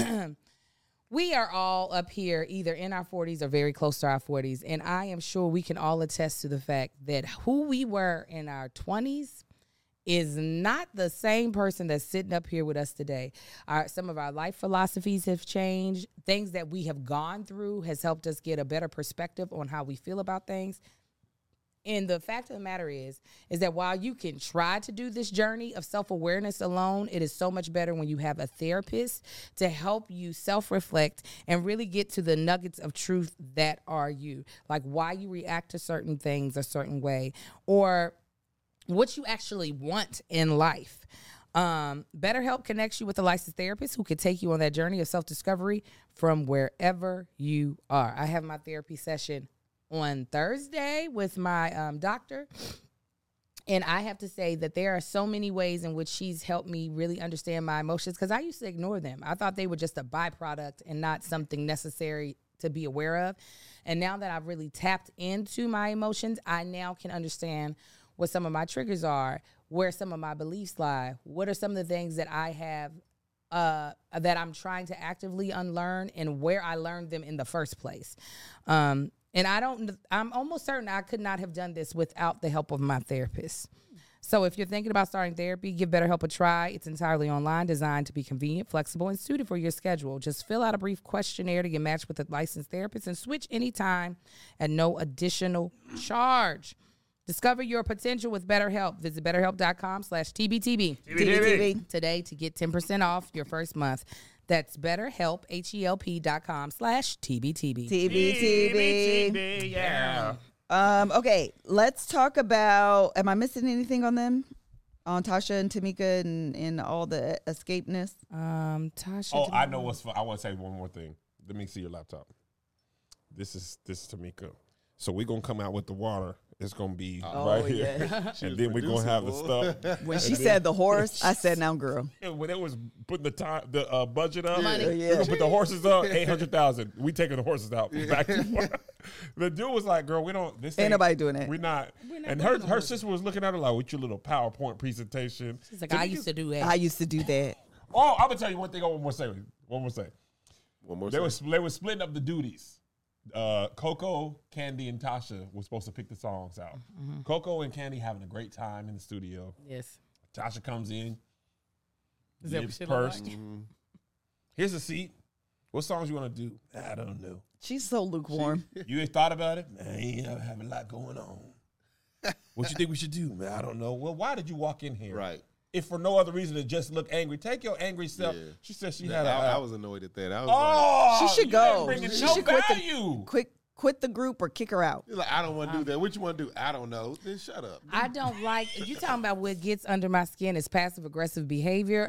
we are all up here either in our 40s or very close to our 40s. And I am sure we can all attest to the fact that who we were in our 20s is not the same person that's sitting up here with us today. Some of our life philosophies have changed. Things that we have gone through has helped us get a better perspective on how we feel about things. And the fact of the matter is that while you can try to do this journey of self-awareness alone, it is so much better when you have a therapist to help you self-reflect and really get to the nuggets of truth that are you. Like why you react to certain things a certain way, or what you actually want in life. BetterHelp connects you with a licensed therapist who can take you on that journey of self-discovery from wherever you are. I have my therapy session on Thursday with my doctor. And I have to say that there are so many ways in which she's helped me really understand my emotions, because I used to ignore them. I thought they were just a byproduct and not something necessary to be aware of. And now that I've really tapped into my emotions, I now can understand what some of my triggers are, where some of my beliefs lie, what are some of the things that I have that I'm trying to actively unlearn, and where I learned them in the first place. And I'm almost certain I could not have done this without the help of my therapist. So if you're thinking about starting therapy, give BetterHelp a try. It's entirely online, designed to be convenient, flexible, and suited for your schedule. Just fill out a brief questionnaire to get matched with a licensed therapist and switch anytime at no additional charge. Discover your potential with BetterHelp. Visit BetterHelp.com/TBTB today to get 10% off your first month. That's BetterHelp, HELP.com/TBTB. TBTB. Yeah. Okay, let's talk about. Am I missing anything on them? On Tasha and Tamika and all the escapeness? Tasha. Oh, I know what's fun. I want to say one more thing. Let me see your laptop. This is Tamika. So we're going to come out with the water, It's gonna be Oh, right here, yeah. and then we're gonna have the stuff. When she said the horse, I said, "Now, girl." And when it was putting the budget up, Money. we're gonna put the horses up, 800,000. We taking the horses out back to forth. The dude was like, "Girl, we don't. This Ain't nobody doing that. We're not." And doing her sister was looking at her like, "With your little PowerPoint presentation." She's like, I used to do that. I used to do that. Oh, I'm gonna tell you one thing. One more second. One more They they were splitting up the duties. Coco, Candy, and Tasha were supposed to pick the songs out. Coco and Candy having a great time in the studio. Yes. Tasha comes in, Is that lips what she look pursed. like? Here's a seat. What songs you want to do? I don't know. She's so lukewarm. You ain't thought about it? Man, I ain't having a lot going on. What you think we should do? Man, I don't know. Well, why did you walk in here? Right. If for no other reason to just look angry, take your angry self. Yeah. She said she Yeah, had I a. was annoyed at that. I was Oh, She should you go. ain't bringing She no should quit the- value. Quit the group or kick her out. like, I don't want to do that. What you want to do? I don't know. Then shut up. I don't like you talking about what gets under my skin is passive aggressive behavior.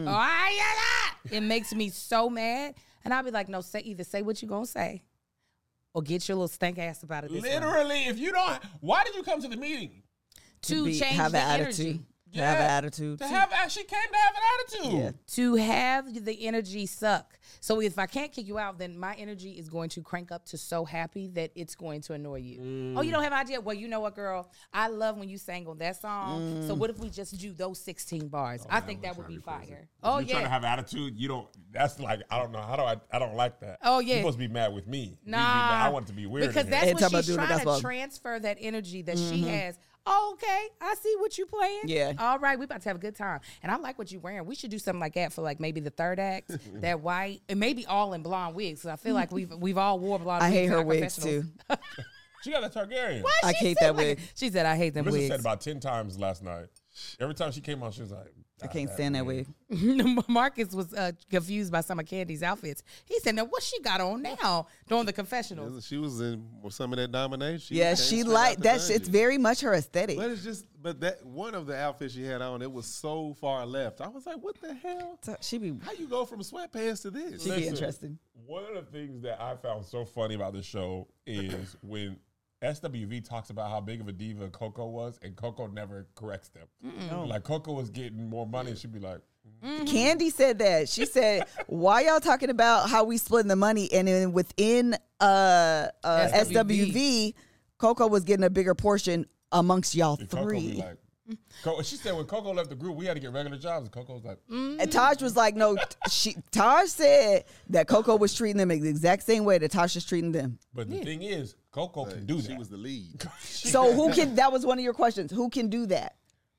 It makes me so mad, and I'll be like, no, either say what you gonna say, or get your little stank ass about it. Literally, if you don't, why did you come to the meeting? To change have the an energy. attitude. To have an attitude. To have, she came to have an attitude. Yeah. To have the energy suck. So if I can't kick you out, then my energy is going to crank up to so happy that it's going to annoy you. Oh, you don't have an idea? Well, you know what, girl? I love when you sang on that song. So what if we just do those 16 bars? I think that would be fire. Oh, You're trying to yeah. have attitude. You don't. That's like I don't know. How do I don't like that. Oh, yeah. You're supposed to be mad with me. Nah. I want it to be weird. Because in that's here. Ain't what talking she's about doing it, trying that's to why. transfer that energy that she has. Oh, okay. I see what you playing. Yeah. All right. We about to have a good time. And I like what you wearing. We should do something like that for like maybe the third act. That white and maybe all in blonde wigs. So I feel like we've all wore blonde I wigs. hate in her our wigs confessionals. too. She got a Targaryen. Why I she hate said that like wig. it? She said, I hate them Melissa wigs. said about 10 times last night. Every time she came on, she was like, I can't stand that wig. Marcus was confused by some of Candy's outfits. He said, now what she got on now during the confessionals? She was in some of that domination. Yeah, came she straight out liked the that. dungeon. It's very much her aesthetic. But that one of the outfits she had on, it was so far left. I was like, what the hell? So she be How you go from sweatpants to this? she be Listen. interesting. One of the things that I found so funny about this show is when SWV talks about how big of a diva Coco was, and Coco never corrects them. Like Coco was getting more money, and she'd be like, Candy said that. She said, "Why y'all talking about how we splitting the money?" And then within SWV, Coco was getting a bigger portion amongst y'all and Coco be three. like, she said when Coco left the group, we had to get regular jobs, and Coco was like, And Taj was like, "No." Taj said that Coco was treating them the exact same way that Tasha's treating them. but the thing is, Coco can do that. She was the lead. So who can? That was one of your questions. Who can do that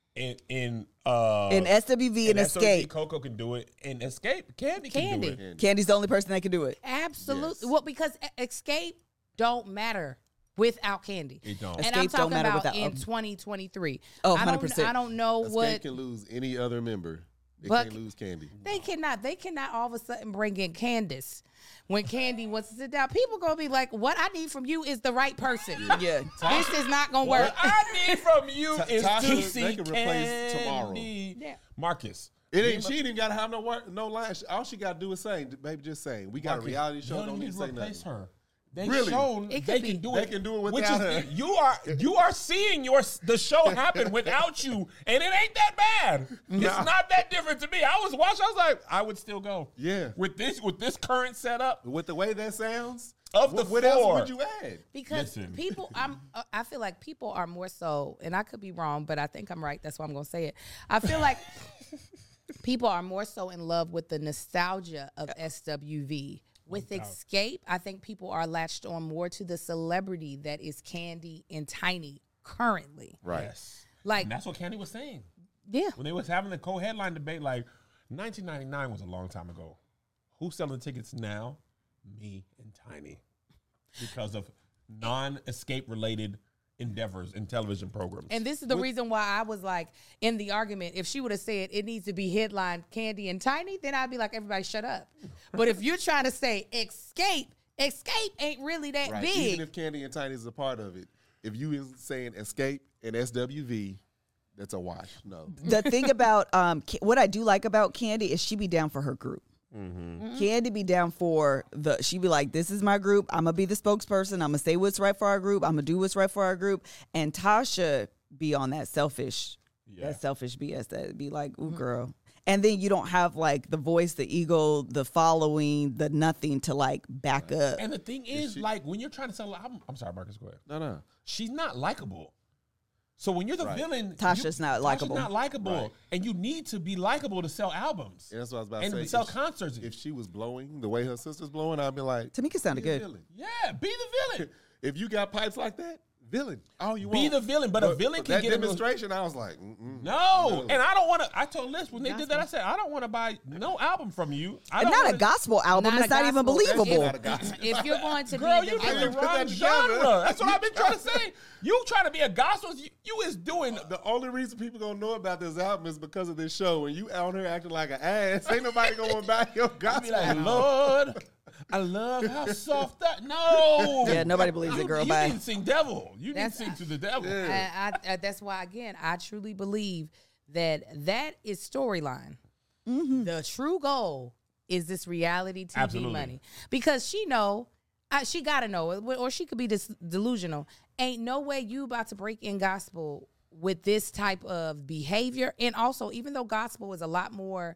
in SWV and SOG, Escape? Coco can do it. In Escape, Candy can Candy. do it. Candy's the only person that can do it. Absolutely. Yes. Well, because Escape don't matter without Candy. It don't. And Escape I'm don't talking matter about without- in 2023. Oh, I don't- 100%. I don't know Escape what can lose any other member. They But- can't lose Candy. they cannot. They cannot all of a sudden bring in Candace when Candy wants to sit down. People gonna be like, "What I need from you is the right person. Yeah. This is not gonna work." What I need from you is Tasha, TC they can replace Candy. tomorrow. Yeah. Marcus. It ain't. She didn't got to have no line. All she got to do is sing. Baby, just sing. We got Marcus, a reality show. you Don't need to say replace nothing. her. They Really? shown It could they be- can do They it. can do it which without is, her. you are seeing the show happen without you, and it ain't that bad. It's not that different to me. I was watching. I was like, I would still go. Yeah. With this current setup With the way that sounds, of the what four. else would you add? Because Listen. people, I feel like people are more so, and I could be wrong, but I think I'm right. That's why I'm gonna say it. I feel like people are more so in love with the nostalgia of SWV. With Escape, I think people are latched on more to the celebrity that is Candy and Tiny currently. Right. Yes. Like, And that's what Candy was saying yeah, when they was having the co-headline debate. Like 1999 was a long time ago. Who's selling tickets now? Me and Tiny, because of non-escape related endeavors in television programs. and this is the reason why I was like in the argument. If she would have said it needs to be headline Candy and Tiny, then I'd be like, everybody shut up. But if you're trying to say Escape ain't really that Right. big. Even if Candy and Tiny is a part of it, if you is saying Escape and SWV, that's a wash. No. The thing about what I do like about Candy is she be down for her group. Candy be down for she be like, this is my group. I'm going to be the spokesperson. I'm going to say what's right for our group. I'm going to do what's right for our group. And Tasha be on that selfish BS that be like, ooh, girl. And then you don't have like the voice, the ego, the following, the nothing to like back up. And the thing is, like, when you're trying to sell an album, I'm sorry, Marcus, go ahead. No. She's not likable. So when you're the villain, Tasha's not likable. Tasha's not likable. Right. And you need to be likable to sell albums. Yeah, that's what I was about to say. And sell concerts. If she was blowing the way her sister's blowing, I'd be like, Tamika sounded be the good. villain. Yeah, be the villain. If you got pipes like that, villain. All you Be want. the villain, but a villain can that get a demonstration. I was like, No, and I don't want to. I told Liz when they did that, I said, I don't want to buy no album from you. I don't Not wanna, a gospel album. Not It's a not even gospel. believable. If you're going to Girl, be you the did the villain, put that wrong together. genre. That's what I've been trying to say. You trying to be a gospel? You is doing. the only reason people gonna know about this album is because of this show. And you out here acting like an ass, ain't nobody gonna buy your Be gospel. like, Lord, I love how soft that. No. Yeah, nobody believes it, girl. You Bye. need to sing devil. You need to That's- sing to the devil. that's why, again, I truly believe that is storyline. The true goal is this reality TV Absolutely. money, because she gotta know, or she could be delusional. Ain't no way you about to break in gospel with this type of behavior. And also, even though gospel is a lot more,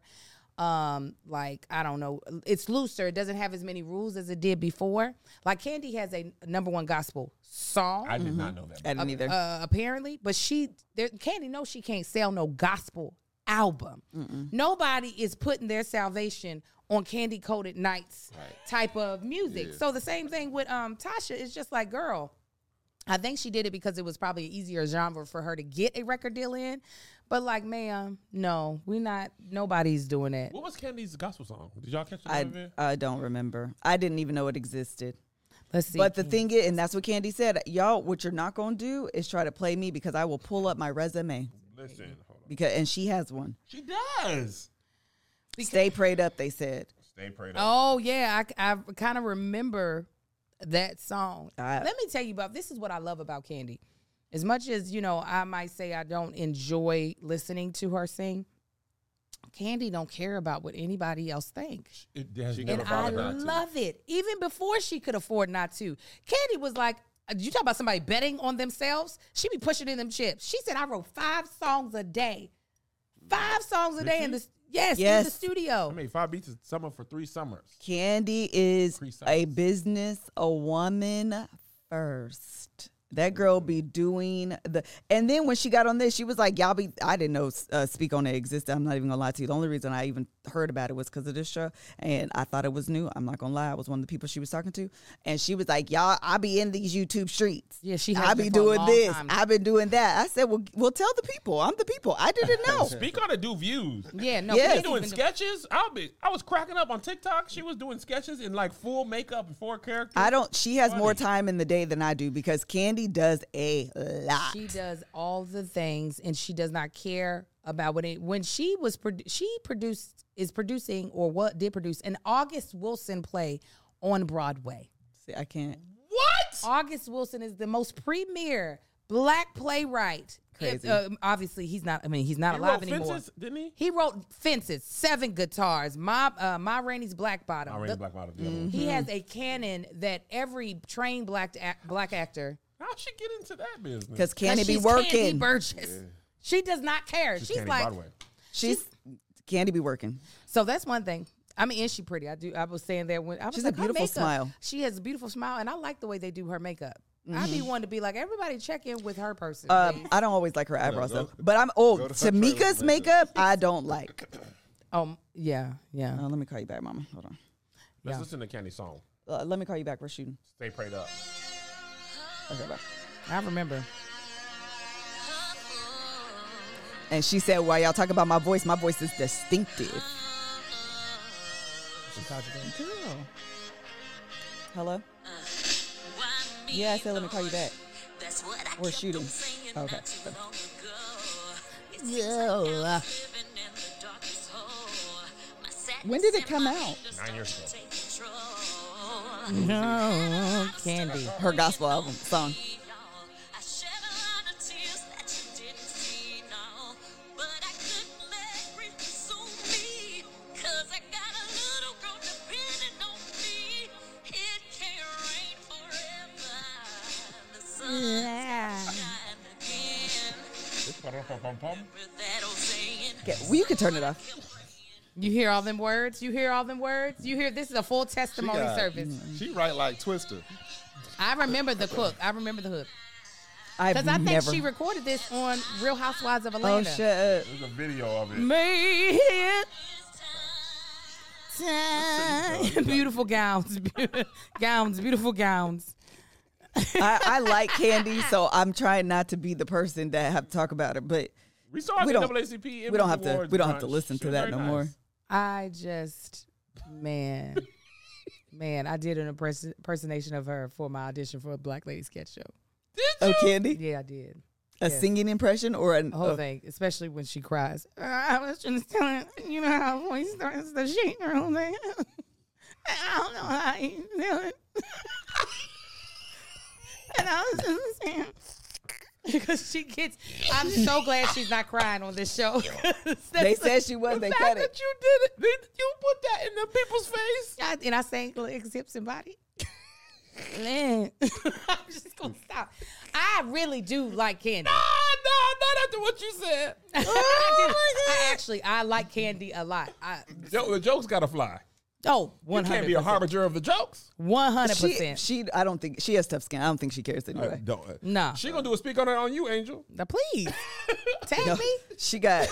like, I don't know, it's looser. It doesn't have as many rules as it did before. Like, Candy has a #1 gospel song. I did not know that. I didn't either. Apparently, but Candy knows she can't sell no gospel album. Nobody is putting their salvation on Candy Coated Nights type of music. So the same thing with Tasha. It's just like, girl, I think she did it because it was probably an easier genre for her to get a record deal in. But like, ma'am, no, nobody's doing that. What was Candy's gospel song? Did y'all catch that? I don't remember. I didn't even know it existed. Let's see. But the thing is, and that's what Candy said, y'all, what you're not going to do is try to play me because I will pull up my resume. Listen, hold on. And she has one. She does. Stay prayed up, they said. Stay prayed up. Oh, yeah, I kind of remember that song. Let me tell you about, this is what I love about Candy. As much as, I might say I don't enjoy listening to her sing, Candy don't care about what anybody else thinks. And I love it. Even before she could afford not to. Candy was like, you talk about somebody betting on themselves? She be pushing in them chips. She said, I wrote 5 songs a day. 5 songs a day in the in the studio. I made 5 beats a summer for 3 summers. Candy is a business, a woman first. That girl be doing and then when she got on this, she was like, I didn't know Speak On It existed. I'm not even gonna lie to you. The only reason I even heard about it was because of this show. And I thought it was new. I'm not gonna lie. I was one of the people she was talking to. And she was like, y'all, I be in these YouTube streets. Yeah, she has I been be for a doing long this. time. I've been doing that. I said, well, tell the people. I'm the people. I didn't know. Speak On It do views. Yeah, no. Yes. She doing sketches. I was cracking up on TikTok. She was doing sketches in like full makeup and 4 characters. She has more Funny. time in the day than I do because Candy does a lot. She does all the things, and she does not care about when she was is producing or what did produce an August Wilson play on Broadway. See, I can't. What? August Wilson is the most premier Black playwright. Crazy. Obviously, he's not. I mean, he's not He alive wrote anymore. Fences, didn't he? He wrote Fences, 7 guitars, Ma Rainey's Black Bottom. I read Black Bottom. The other one. He has a canon that every trained black actor. How'd she get into that business? Because Candy be she's working. Candy Burgess. She does not care. She's Candy like, Broadway. She's Candy be working. so that's one thing. I mean, is she pretty? I was saying that when I was She's like, a beautiful her makeup, smile. She has a beautiful smile, and I like the way they do her makeup. I'd be one to be like, everybody check in with her person. please. I don't always like her eyebrows go- though. But go to her Tamika's trailer. makeup, I don't like. Yeah. Let me call you back, Mama. Hold on. Let's listen to Candy's song. Let me call you back. We're shooting. Stay prayed up. Okay, bye. I remember. And she said, while y'all talk about my voice is distinctive. Girl. Hello? Yeah, I said let me call you back. We're shooting. Okay. Yeah. When did it come out? 9 years ago. No, Candy. Her gospel album song. Okay, well, you can turn it off. You hear all them words? You hear all them words? You hear this is a full testimony service. She write like Twister. I remember the hook. Because I've I think never. she recorded this on Real Housewives of Oh Atlanta. shit! There's a video of it. Made it time. Beautiful gowns. Beautiful gowns. I like Candy, so I'm trying not to be the person that have to talk about her. But We saw it we at don't- NAACP. we don't have to. Awards We don't have to brunch. listen She to was that very no nice. more. I just, man, I did an impersonation of her for my audition for a Black Lady sketch show. Oh, Candy, Yeah, I did. a yes. singing impression or an The whole thing, especially when she cries. I was just telling you know how voice starts the sheet or something. I don't know how you do it. And I was just saying. Because she gets, I'm so glad she's not crying on this show. They said she was. They cut it. You did it. You put that in the people's face. And I sang legs, hips, and body. Man, I'm just gonna stop. I really do like Candy. No, not after what you said. I like Candy a lot. The jokes gotta fly. Oh, You 100%. can't be a harbinger of the jokes. 100%. She. I don't think she has tough skin. I don't think she cares anyway. No. She gonna do a speak on it on you, Angel. Now, please. Tag No, me. she got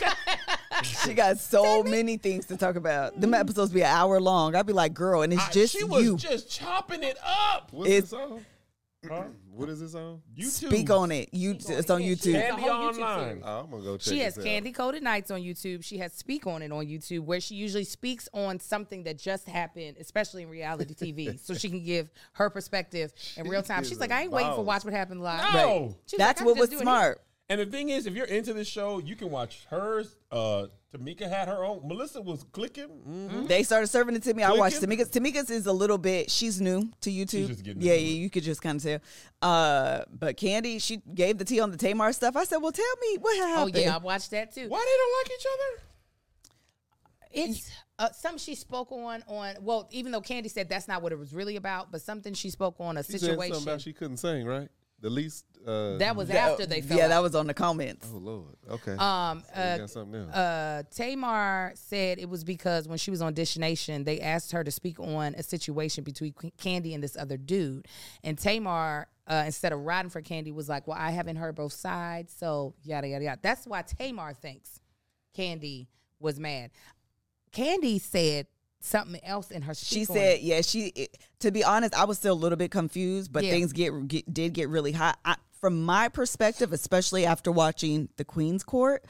so many things to talk about. Them episodes be an hour long. I'd be like, girl, and it's just she was you. just chopping it up. What's It's- this on? Huh? What is this on? YouTube. Speak on it. It's on Yeah, YouTube. It's a Candy whole YouTube Online. series. Oh, I'm gonna go check She has this out. Candy Coated Nights on YouTube. She has Speak On It on YouTube, where she usually speaks on something that just happened, especially in reality TV, so she can give her perspective in real time. is She's like, I ain't waiting for boss. Watch What Happened Live. No. She's That's like, I what can was just do it smart. And the thing is, if you're into this show, you can watch hers. Tamika had her own. Melissa was clicking. Mm-hmm. They started serving it to me. I watched Clicking. Tamika's. Tamika's is a little bit. She's new to YouTube. just getting yeah, into yeah, it. you could just kind of tell. But Candy, she gave the tea on the Tamar stuff. I said, well, tell me what Oh happened. yeah, I watched that too. Why they don't like each other? It's something she spoke on. Well, even though Candy said that's not what it was really about, but something she spoke on a She said situation something about she couldn't sing, right? The least. that was after they fell Yeah, out. that was on the comments. Oh Lord. Okay. Um, So we got something else. Tamar said it was because when she was on Dish Nation, they asked her to speak on a situation between Candy and this other dude. And Tamar, instead of riding for Candy, was like, well, I haven't heard both sides, so yada, yada, yada. That's why Tamar thinks Candy was mad. Candy said something else in her speak She on said, it. yeah, to be honest, I was still a little bit confused, but Yeah. things did get really hot. From my perspective, especially after watching the Queen's Court,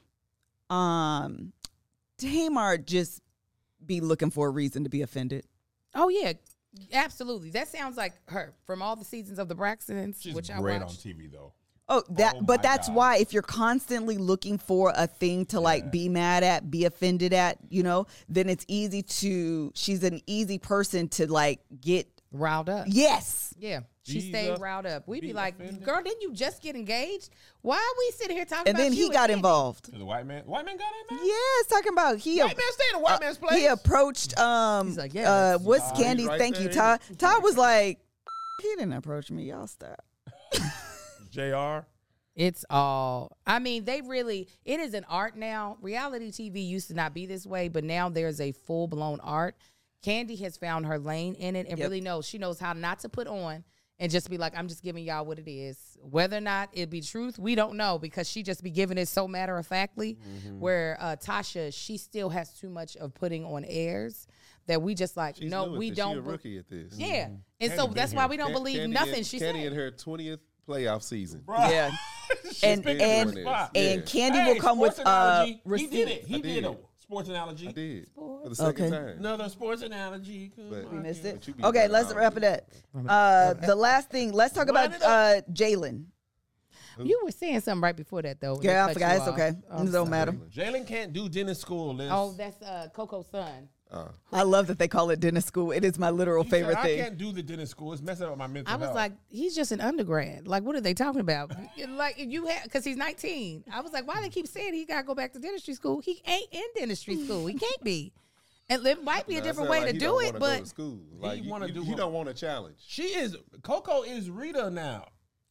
Tamar just be looking for a reason to be offended. Oh, yeah. Absolutely. That sounds like her from all the seasons of the Braxtons, She's which I great on watched. TV though. Oh, Oh but my that's God. why if you're constantly looking for a thing to like be mad at, be offended at, then it's easy she's an easy person to like get, Riled up. yes. Yeah, she Jesus. stayed riled up. We'd be Be like, offended. girl, didn't you just get engaged? Why are we sitting here talking And about then you he got Candy?" involved. To the white man. White man got in there. Yes, talking about White man stay in a white man's place. he approached He's like, yeah, that's- what's he's Candy? right Thank you, there. Todd. Todd was like, he didn't approach me. Y'all stop. Jr. It's all, I mean, it is an art now. Reality TV used to not be this way, but now there's a full blown art. Candy has found her lane in it and Yep. really knows. She knows how not to put on and just be like, I'm just giving y'all what it is. Whether or not it be truth, we don't know because she just be giving it so matter of factly. Where Tasha, she still has too much of putting on airs that we just like, She's no, new at we this. don't. She a rookie at this. Yeah. And so Candy been that's why here. we don't believe nothing she Candy said. in her 20th playoff season. Yeah. and been and doing and this. Yeah. Candy will come with sports analogy. He receipt. did it. He I did a did. sports analogy. I did for the second Okay. time. Another sports analogy. But- We missed it. But you be Okay, better let's off. wrap it up. The last thing, let's talk about Run it up. Jalen. You were saying something right before that, though. Yeah, I They cut forgot. you It's off. okay. I'm It don't sorry. matter. Jalen can't do dentist school. Liz. Oh, that's Coco's son. I love that they call it dentist school. It is my literal He said, favorite I thing. can't do the dentist school. It's messing up my mental I was health. like, he's just an undergrad. Like, what are they talking about? Like, you have, because he's 19. I was like, why they keep saying he got to go back to dentistry school? He ain't in dentistry school. He can't be. And it might be a Nah, different sound way like to he do don't it, wanna but go to school. Like, wanna do he what? don't want a challenge. Coco is Rita now.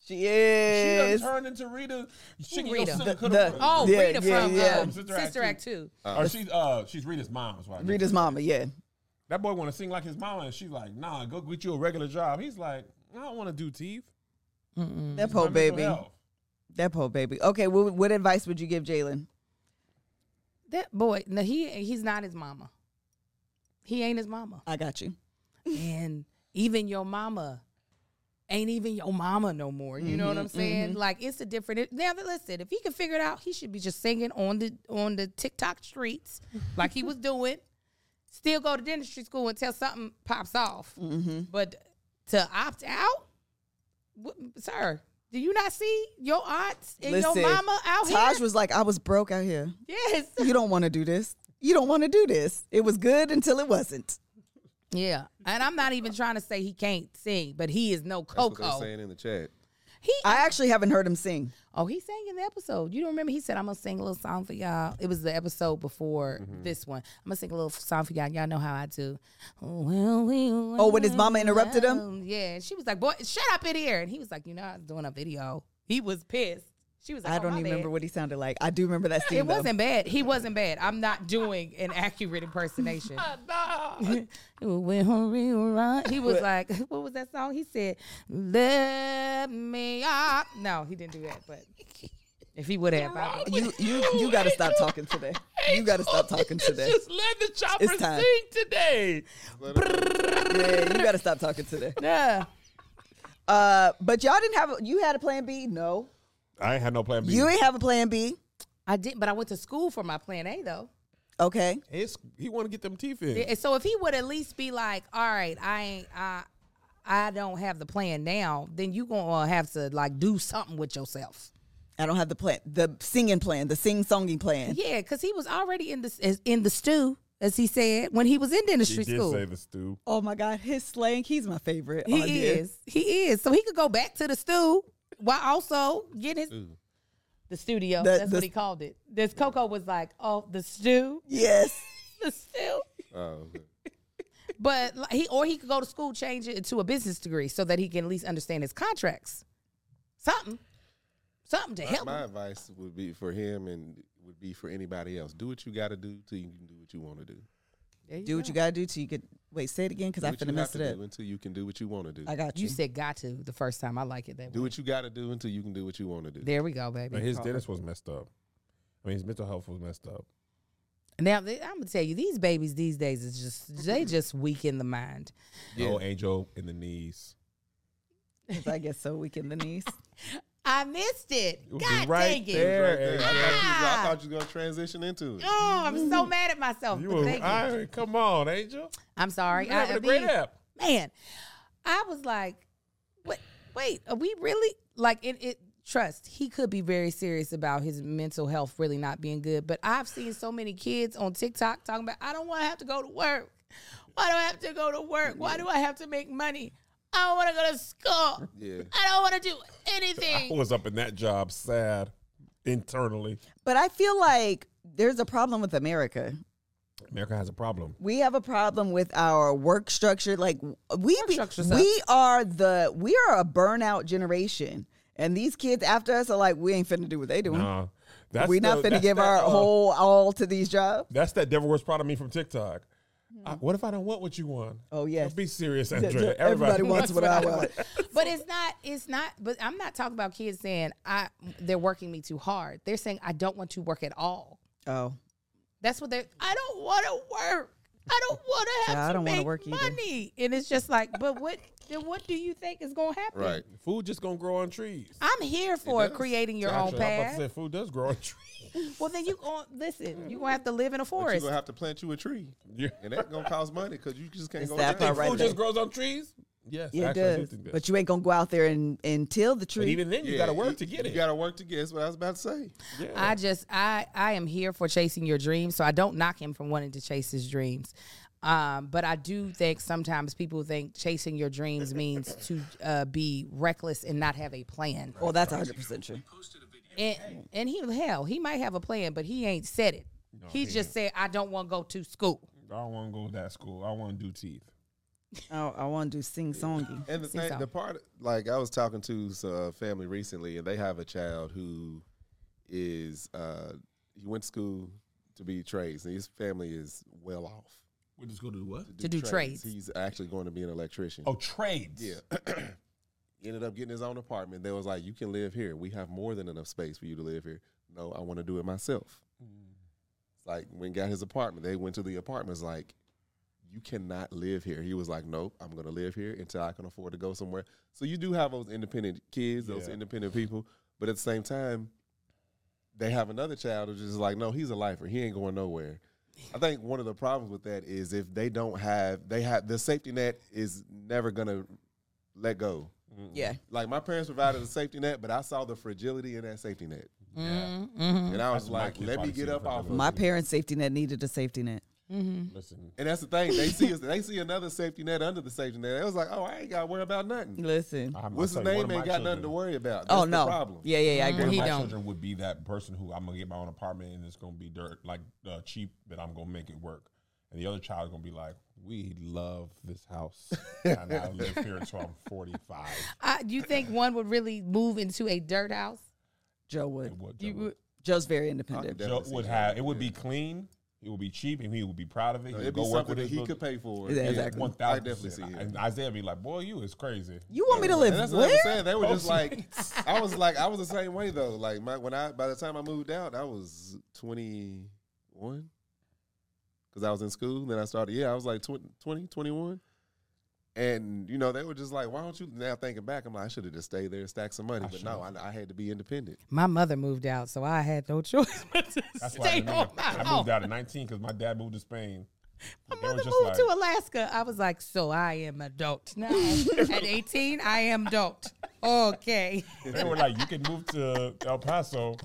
She She is. done turned into Rita. Rita? Yeah, Rita yeah, from yeah. Sister Act 2. Or she's Rita's mom. Is what I mean. Rita's mama, yeah. That boy want to sing like his mama, and she's like, "Nah, go get you a regular job." He's like, "I don't want to do teeth." That poor My mental baby. health. That poor baby. Okay, what advice would you give Jalen? That boy, no, he's not his mama. He ain't his mama. I got you. And even your mama ain't even your mama no more. You know what I'm saying? Like, it's a different. Now, listen, if he can figure it out, he should be just singing on the TikTok streets like he was doing. Still go to dentistry school until something pops off. But to opt out, sir, do you not see your aunts and your mama out here? Taj was like, I was broke out here. Yes. You don't want to do this. You don't want to do this. It was good until it wasn't. Yeah. And I'm not even trying to say he can't sing, but he is no That's what Coco. they're saying in the chat. I actually haven't heard him sing. Oh, he sang in the episode. You don't remember? He said, I'm going to sing a little song for y'all. It was the episode before this one. I'm going to sing a little song for y'all. Y'all know how I do. Oh, when his mama interrupted him? Yeah. She was like, boy, shut up in here. And he was like, I was doing a video. He was pissed. She was like, I don't even remember what he sounded like. I do remember that scene. It wasn't bad. He wasn't bad. I'm not doing an accurate impersonation. He was like, what was that song? He said, let me up. No, he didn't do that, but if he would have, I would. You got to stop talking today. You got to stop talking today. Just let the chopper It's time. sing today. Yeah, you got to stop talking today. Yeah. But y'all didn't have you had a plan B? No. I ain't had no plan B. You ain't have a plan B? I did, but I went to school for my plan A, though. Okay. He want to get them teeth in. Yeah, so if he would at least be like, all right, I don't have the plan now, then you gonna have to like do something with yourself. I don't have the plan, the singing plan, the sing-songing plan. Yeah, because he was already in the stew, as he said, when he was in dentistry He did school. say the stew. Oh my God, his slang, he's my favorite. He is. So he could go back to the stew while also getting the studio. That's what he called it. This Coco was like, oh, the stew, Yes. the stew. Oh, okay. But he could go to school, change it into a business degree so that he can at least understand his contracts. Something to help My him. advice would be for him and would be for anybody else. Do what you got to do till you can do what you want to do. Do what you got to do till you could. Wait, say it again because Do I what you finna have mess to it up. do until you can do what you want to do. I got you. You said got to the first time. I like it that Do way. what you got to do until you can do what you want to do. There we go, baby. But his dentist was messed up. I mean, his mental health was messed up. Now I'm gonna tell you, these babies these days is just weak in the mind. No angel in the knees. 'Cause I get so weak in the knees. I missed it. was God right dang it. there. Right there. I thought you was going to transition into it. Oh, I'm so mad at myself. You but was, thank you. come on, Angel. I'm sorry. You having a great app. Man, I was like, wait, are we really like it? Trust, he could be very serious about his mental health really not being good. But I've seen so many kids on TikTok talking about, I don't want to have to go to work. Why do I have to go to work? Why do I have to make money? I don't want to go to school. Yeah. I don't want to do I anything. was up in that job sad internally. But I feel like there's a problem with America. America has a problem. We have a problem with our work structure. Like we structure are a burnout generation. And these kids after us are like, we ain't finna do what they doing. No, We not finna give our whole all to these jobs. That's that devil wears Prada me from TikTok. What if I don't want what you want? Oh, yes. Don't be serious, Andrea. Everybody wants what I want. But it's not, but I'm not talking about kids saying they're working me too hard. They're saying I don't want to work at all. Oh. That's what I don't want to work. I don't want to have I to don't wanna make work either. money. And it's just like, but what do you think is going to happen? Right. Food just gonna grow on trees. I'm here for does. creating your own Actually, I'm about to path. say food does grow on trees. Well, then you're going to have to live in a But you're forest. going to have to plant you a tree. Yeah. And that's going to cost money because you just can't It's go that down. part right Food there. just grows on trees. Yes, Yeah, it actually, I do does. think that. But you ain't gonna go out there and till the But tree. even then, you got to work to get it. You got to work to get it. That's what I was about to say. Yeah. I am here for chasing your dreams, so I don't knock him from wanting to chase his dreams. But I do think sometimes people think chasing your dreams means to be reckless and not have a plan. Well, that's 100% true. And he might have a plan, but he ain't said it. He just said, I don't want to go to school. I don't want to go to that school. I want to do teeth. I want to do sing-songy. And the part, like I was talking to some family recently, and they have a child who is he went to school to be trades, and his family is well off. Went to school to do what? To do trades. He's actually going to be an electrician. Oh, trades. Yeah. He ended up getting his own apartment. They was like, you can live here. We have more than enough space for you to live here. No, I want to do it myself. It's like when he got his apartment, they went to the apartment. It's like, you cannot live here. He was like, nope, I'm going to live here until I can afford to go somewhere. So you do have those independent kids, those independent people. But at the same time, they have another child who's just like, no, he's a lifer. He ain't going nowhere. I think one of the problems with that is if they don't have, the safety net is never going to let go. Yeah. Like my parents provided a safety net, but I saw the fragility in that safety net. Mm-hmm. And I was like, let me get up off of My it. parents' safety net needed a safety net. Listen. And that's the thing. They see another safety net under the safety net. It was like, oh, I ain't got to worry about nothing. Listen. What's his name? Ain't got nothing to worry about. That's Oh, the no. problem. Yeah, I One agree. of He my don't. children would be that person who I'm gonna get my own apartment and it's gonna be cheap, but I'm gonna make it work. And the other child is gonna be like, we love this house, and I live here until I'm 45. Do you think one would really move into a dirt house? Joe would. It would, You would. Joe's very independent. I Joe could would see have. that. It would be clean. It would be cheap, and he would be proud of it. He would It'd be go work something with that his he little- could pay for. Yeah, exactly. 1,000%. I definitely see it. And Isaiah be like, "Boy, you is crazy." You want me to live And that's what I was where? saying. They were just like, I was the same way though. Like by the time I moved out, I was 21 because I was in school. Then I started. Yeah, I was like 20, 21. And you know, they were just like, "Why don't you?" Now thinking back, I'm like, I should have just stayed there and stacked some money. But no, I had to be independent. My mother moved out, so I had no choice but to That's why stay on my I own. moved out at 19 because my dad moved to Spain. My They were mother just moved to Alaska. I was like, so I am adult now. At 18, I am adult. Okay. They were like, "You can move to El Paso,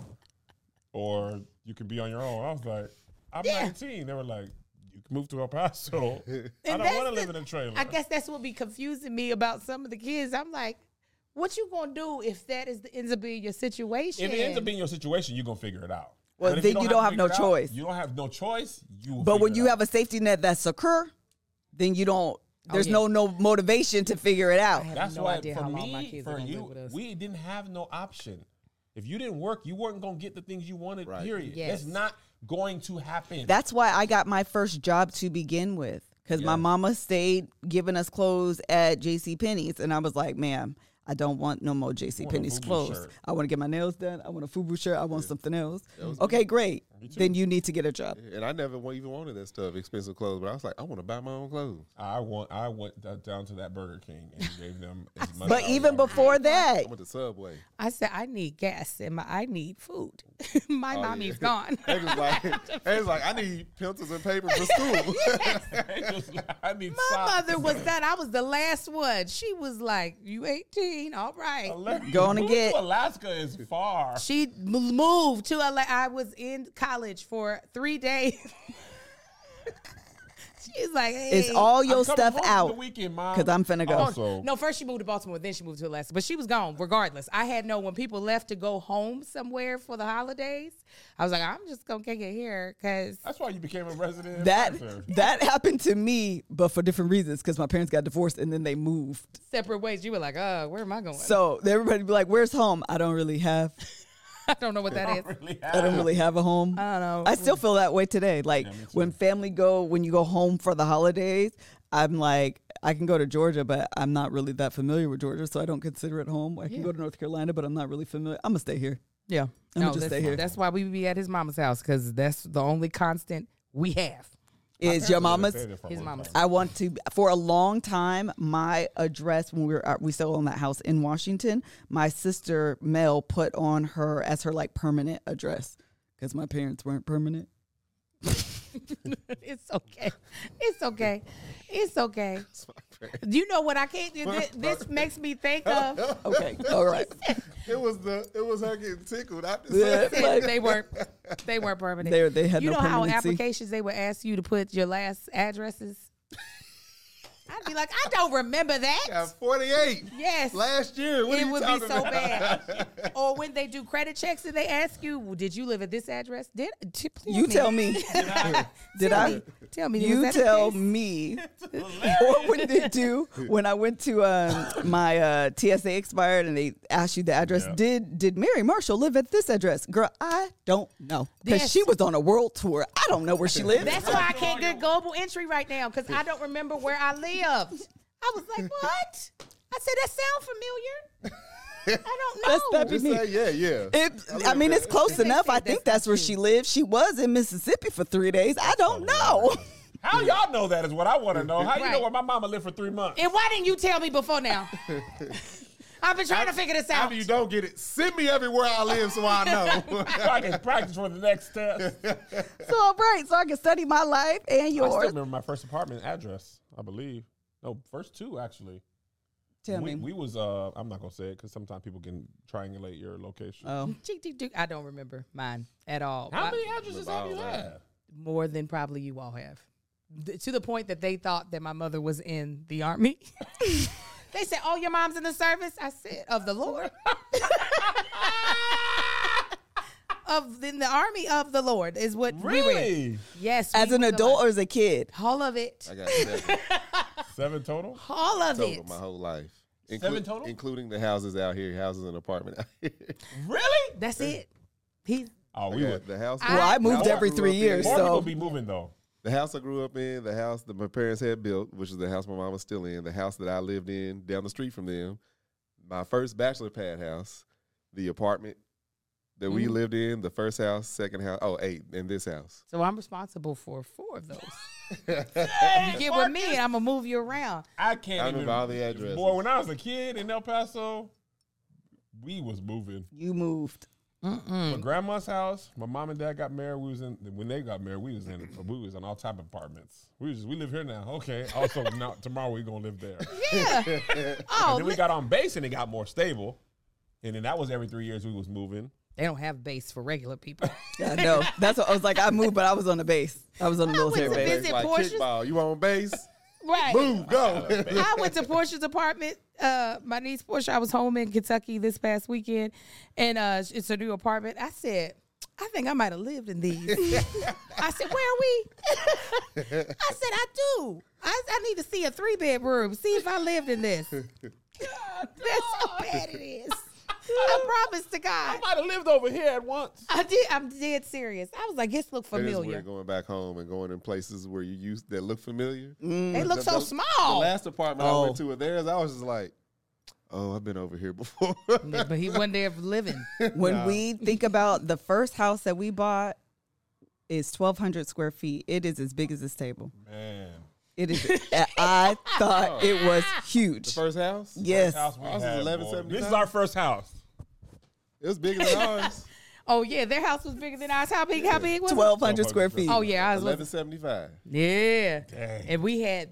or you can be on your own." I was like, "I'm 19." They were like, "You can move to El Paso." I don't that's want to the- live in a trailer. I guess that's what be confusing me about some of the kids. I'm like, what you gonna do if that ends up being your situation? If it ends up being your situation, you're gonna figure it out. Well, But if then you don't have no figure it out, choice. You don't have no choice. But when you have a safety net that's secure, then you don't. There's yeah. no motivation to figure it out. I have that's no why idea for how long my me, kids are for gonna you, live with us. we didn't have no option. If you didn't work, you weren't gonna get the things you wanted. Right. Period. Yes. That's not going to happen. That's why I got my first job to begin with, because my mama stayed giving us clothes at JCPenney's, and I was like, "Ma'am, I don't want no more JCPenney's FUBU clothes. shirt. I want to get my nails done. I want a FUBU shirt. I want something else." Okay, great. Then you need to get a job. And I never even wanted that stuff, expensive clothes. But I was like, I want to buy my own clothes. I went down to that Burger King and gave them as much. But as even I before that, I went to Subway. I said, I need gas and I need food. My mommy's gone. They was like, I need pencils and paper for school. Just like, I need My socks. mother was done. I was the last one. She was like, you 18, all right. Going to Move get- Alaska is far. She moved to LA. I was in college for 3 days. She's like, hey. it's all your I'm coming stuff home for out the weekend, Mom. because I'm finna go. Also, No, first she moved to Baltimore, then she moved to Alaska. But she was gone regardless. I had when people left to go home somewhere for the holidays, I was like, I'm just going to kick it here because that's why you became a resident. in That Frankfurt. that happened to me, but for different reasons, because my parents got divorced and then they moved. separate ways. You were like, where am I going? So everybody be like, "Where's home?" I don't really have. I don't know what that is. I don't really have a home. I don't know. I still feel that way today. Like when when you go home for the holidays, I'm like, I can go to Georgia, but I'm not really that familiar with Georgia, so I don't consider it home. I can go to North Carolina, but I'm not really familiar. I'm gonna stay here. Yeah. I'ma just stay here. That's why we be at his mama's house because that's the only constant we have. Is your mama's? His mama's. I want to, for a long time, my address when we still own that house in Washington, my sister Mel put on her as her like permanent address because my parents weren't permanent. It's okay. It's okay. It's okay. You know what I can't do? This makes me think of. Okay, all right. It was her getting tickled. I just Yeah, said, like, They weren't permanent. they had You no know how permanency. applications they would ask you to put your last addresses? I be like, I don't remember that. Got 48. Yes. Last year. What It are you would be talking so about? bad. Or when they do credit checks and they ask you, well, did you live at this address? You tell me. Did I? Tell me. You was that the tell case? me. Or when they do, when I went to my TSA expired and they asked you the address, did Mary Marshall live at this address? Girl, I don't know. Because Yes. she was on a world tour. I don't know where she lived. That's why I can't get global entry right now, because I don't remember where I lived. I was like, what? I said, that sound familiar. I don't know. That'd be Just me. say, yeah. I mean, it's close Then they enough. say I think that's that's where not she true. lived. She was in Mississippi for 3 days. I don't know. How y'all know that is what I want to know. How you know Right. where my mama lived for 3 months? And why didn't you tell me before now? I've been trying to figure this out. After you don't get it, send me everywhere I live so I know. So I can practice for the next test. So I'm right. So I can study my life and I still yours. remember my first apartment address, I believe. No, first two, actually. Tell we, me. we was, I'm not going to say it because sometimes people can triangulate your location. Oh. I don't remember mine at all. How many addresses have you Wow. had? More than probably you all have. To the point that they thought that my mother was in the army. They said, oh, your mom's in the service? I said, of the Lord. In the army of the Lord is what we read. Really? Yes. As we an were the adult ones. or as a kid? All of it. I got 7 7 total? All of total it. my whole life. 7 total? Including the houses out here, houses and apartment out here. Really? That's it. He. Oh, I we got would. the house. Well, I moved the every house 3 grew up years, in- More people so be moving, though. The house I grew up in, the house that my parents had built, which is the house my mom was still in, the house that I lived in down the street from them, my first bachelor pad house, the apartment that we lived in, the first house, second house, 8, and this house. So I'm responsible for 4 of those. You get with me, and I'm going to move you around. I can't I even. remember all the addresses. Boy, when I was a kid in El Paso, we was moving. you moved. My grandma's house, my mom and dad got married. We was in when they got married. We was in all type of apartments. We live here now. Okay. Also, now tomorrow we gonna live there. Yeah. Oh, Then we got on base and it got more stable. And then that was every 3 years we was moving. they don't have base for regular people. Yeah, no. That's what I was like. I moved, but I was on the base. I was on the military went to base. visit It's like Porsche's? kickball. You on base? Right. Boom, go. I went to Portia's apartment. My niece Portia, I was home in Kentucky this past weekend, and it's a new apartment. I said, I think I might have lived in these. I said, where are we? I said, I do. I need to see a 3-bedroom, see if I lived in this. That's how bad it is. I promise to I God. might have lived over here at once. I did. I'm dead serious. I was like, this look It is familiar. weird going back home and going in places where you used that look familiar. They look so The small. last apartment I went to with theirs, I was just like, oh, I've been over here before. Yeah, but he wasn't there living. When we think about the first house that we bought is 1,200 square feet. It is as big as this table. Man. It is. I thought it was The huge. first house? Yes. House we Ours is had, 1175. boy. This is our first house. It was bigger than ours. Oh yeah, their house was bigger than ours. How big was it? 1,200 square feet. Oh yeah, ours was 1175. yeah. Dang. And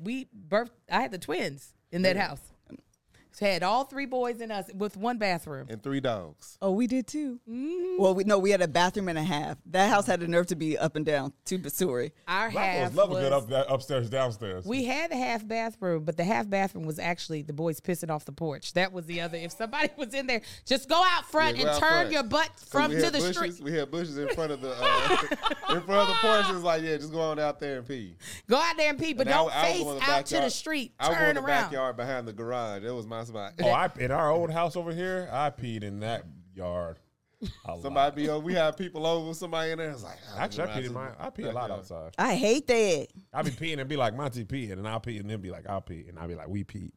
I had the twins in that house. So had all 3 boys and us with 1 bathroom. And 3 dogs. Oh, we did too. Well, we had a bathroom and a half. That house had the nerve to be up and down, 2-story. Our Black half folks love a good was, upstairs, downstairs. we had the half bathroom, but the half bathroom was actually the boys pissing off the porch. That was the other. If somebody was in there, just go out front Yeah, go and out turn front. your butt So we to had the bushes, street. We had bushes in front of the porch. It was like, yeah, just go on out there and pee. Go out there and pee, but And don't I was face on the out to the backyard. street. I was Turn in the around. backyard behind the garage. That was my spot. In our old house over here, I peed in that yard. A lot. Somebody be over. We had people over. Somebody in there. It's like, Actually, I pee a lot outside. I hate that. I be peeing and be like, Monty peeing, and I'll pee, and then be like, I'll pee, and I'll be like, we peed.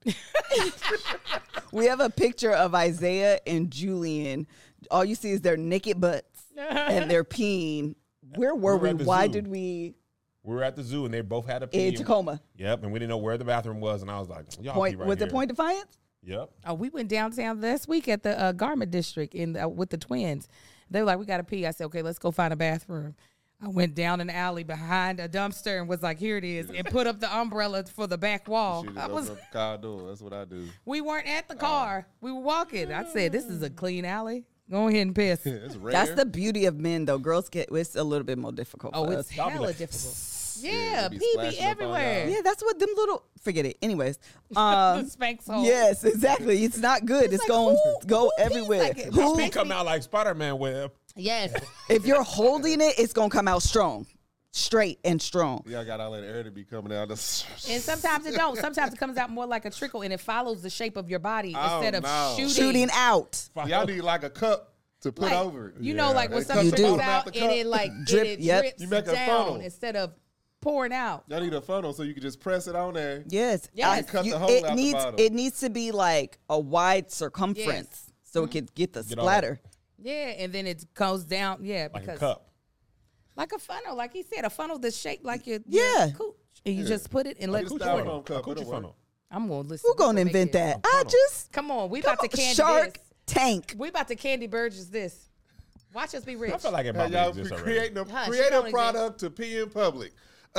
We have a picture of Isaiah and Julian. All you see is their naked butts and they're peeing. Where were We were we? at the Why zoo. did we? We were at the zoo, and they both had a pee. In Tacoma. Yep, and we didn't know where the bathroom was, and I was like, y'all pee right Was here. it Point Defiance? Yep. Oh, we went downtown this week at the Garment District with the twins. They were like, we got to pee. I said, okay, let's go find a bathroom. I went down an alley behind a dumpster and was like, here it is, and put up the umbrella for the back wall. She just opened up the car door. That's what I do. We weren't at the car. We were walking. I said, this is a clean alley. Go ahead and piss. It's rare. That's the beauty of men, though. Girls it's a little bit more difficult. Oh, for it's us. hella difficult. Yeah, it be pee splashing up on everywhere. y'all. Yeah, that's what them little. Forget it. Anyways, The Spanx hole. yes, exactly. It's not good. It's like, going to who go pees everywhere. like it? Who- He come out like Spider-Man web. Yes. if you're holding it, it's gonna come out strong, straight and strong. Y'all got all that air to be coming out. And sometimes it don't. Sometimes it comes out more like a trickle, and it follows the shape of your body instead of no. Shooting out. Y'all need like a cup to put Like, over it. you know, like when They something cut the comes bottom out out the and cup. it like Drip, it yep. drips You make a down funnel. instead of pouring out. Y'all need a funnel so you can just press it on there. Yes, Yes. Cut the hole out the bottom. It needs to be like a wide circumference Yes. so it can get the Get all splatter. Yeah, and then it goes down. Yeah, Like because a cup. like a funnel, like he said, a funnel that's shaped like your Yeah. cooch, and you just put it and let it Get a pour. styrofoam cup. Coochie It'll work. funnel. I'm gonna listen. Who gonna We make invent it. that? I just Come on, we about to candy Shark this. Tank. We about to Candy Burgess this. Watch us be rich. I feel like it Hey, probably y'all exists already. creating a Hush, create you don't a product to pee in public.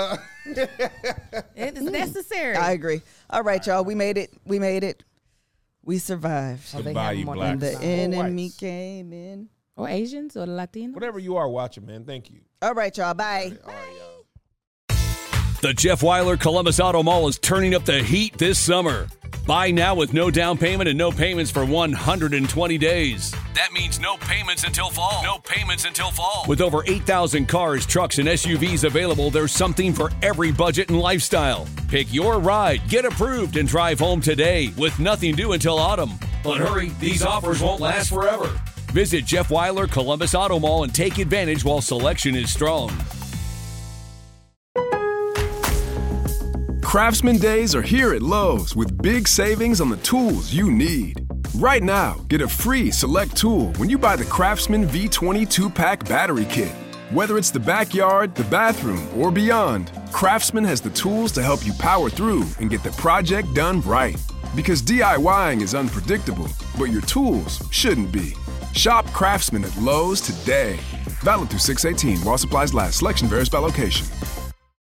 It is necessary. I agree. All right, y'all. We made it. We made it. We survived. Oh, they Goodbye, have you them on blacks. The inside. enemy whites. came in. Or Asians or Latinos. Whatever you are watching, man, thank you. All right, y'all. Bye. All right, y'all. The Jeff Weiler Columbus Auto Mall is turning up the heat this summer. Buy now with no down payment and no payments for 120 days. That means no payments until fall. No payments until fall. With over 8,000 cars, trucks, and SUVs available, there's something for every budget and lifestyle. Pick your ride, get approved, and drive home today with nothing due until autumn. But hurry, these offers won't last forever. Visit Jeff Weiler Columbus Auto Mall and take advantage while selection is strong. Craftsman Days are here at Lowe's with big savings on the tools you need. Right now, get a free select tool when you buy the Craftsman V20 2-pack battery kit. Whether it's the backyard, the bathroom, or beyond, Craftsman has the tools to help you power through and get the project done right. Because DIYing is unpredictable, but your tools shouldn't be. Shop Craftsman at Lowe's today. Valid through 6/18 while supplies last. Selection varies by location.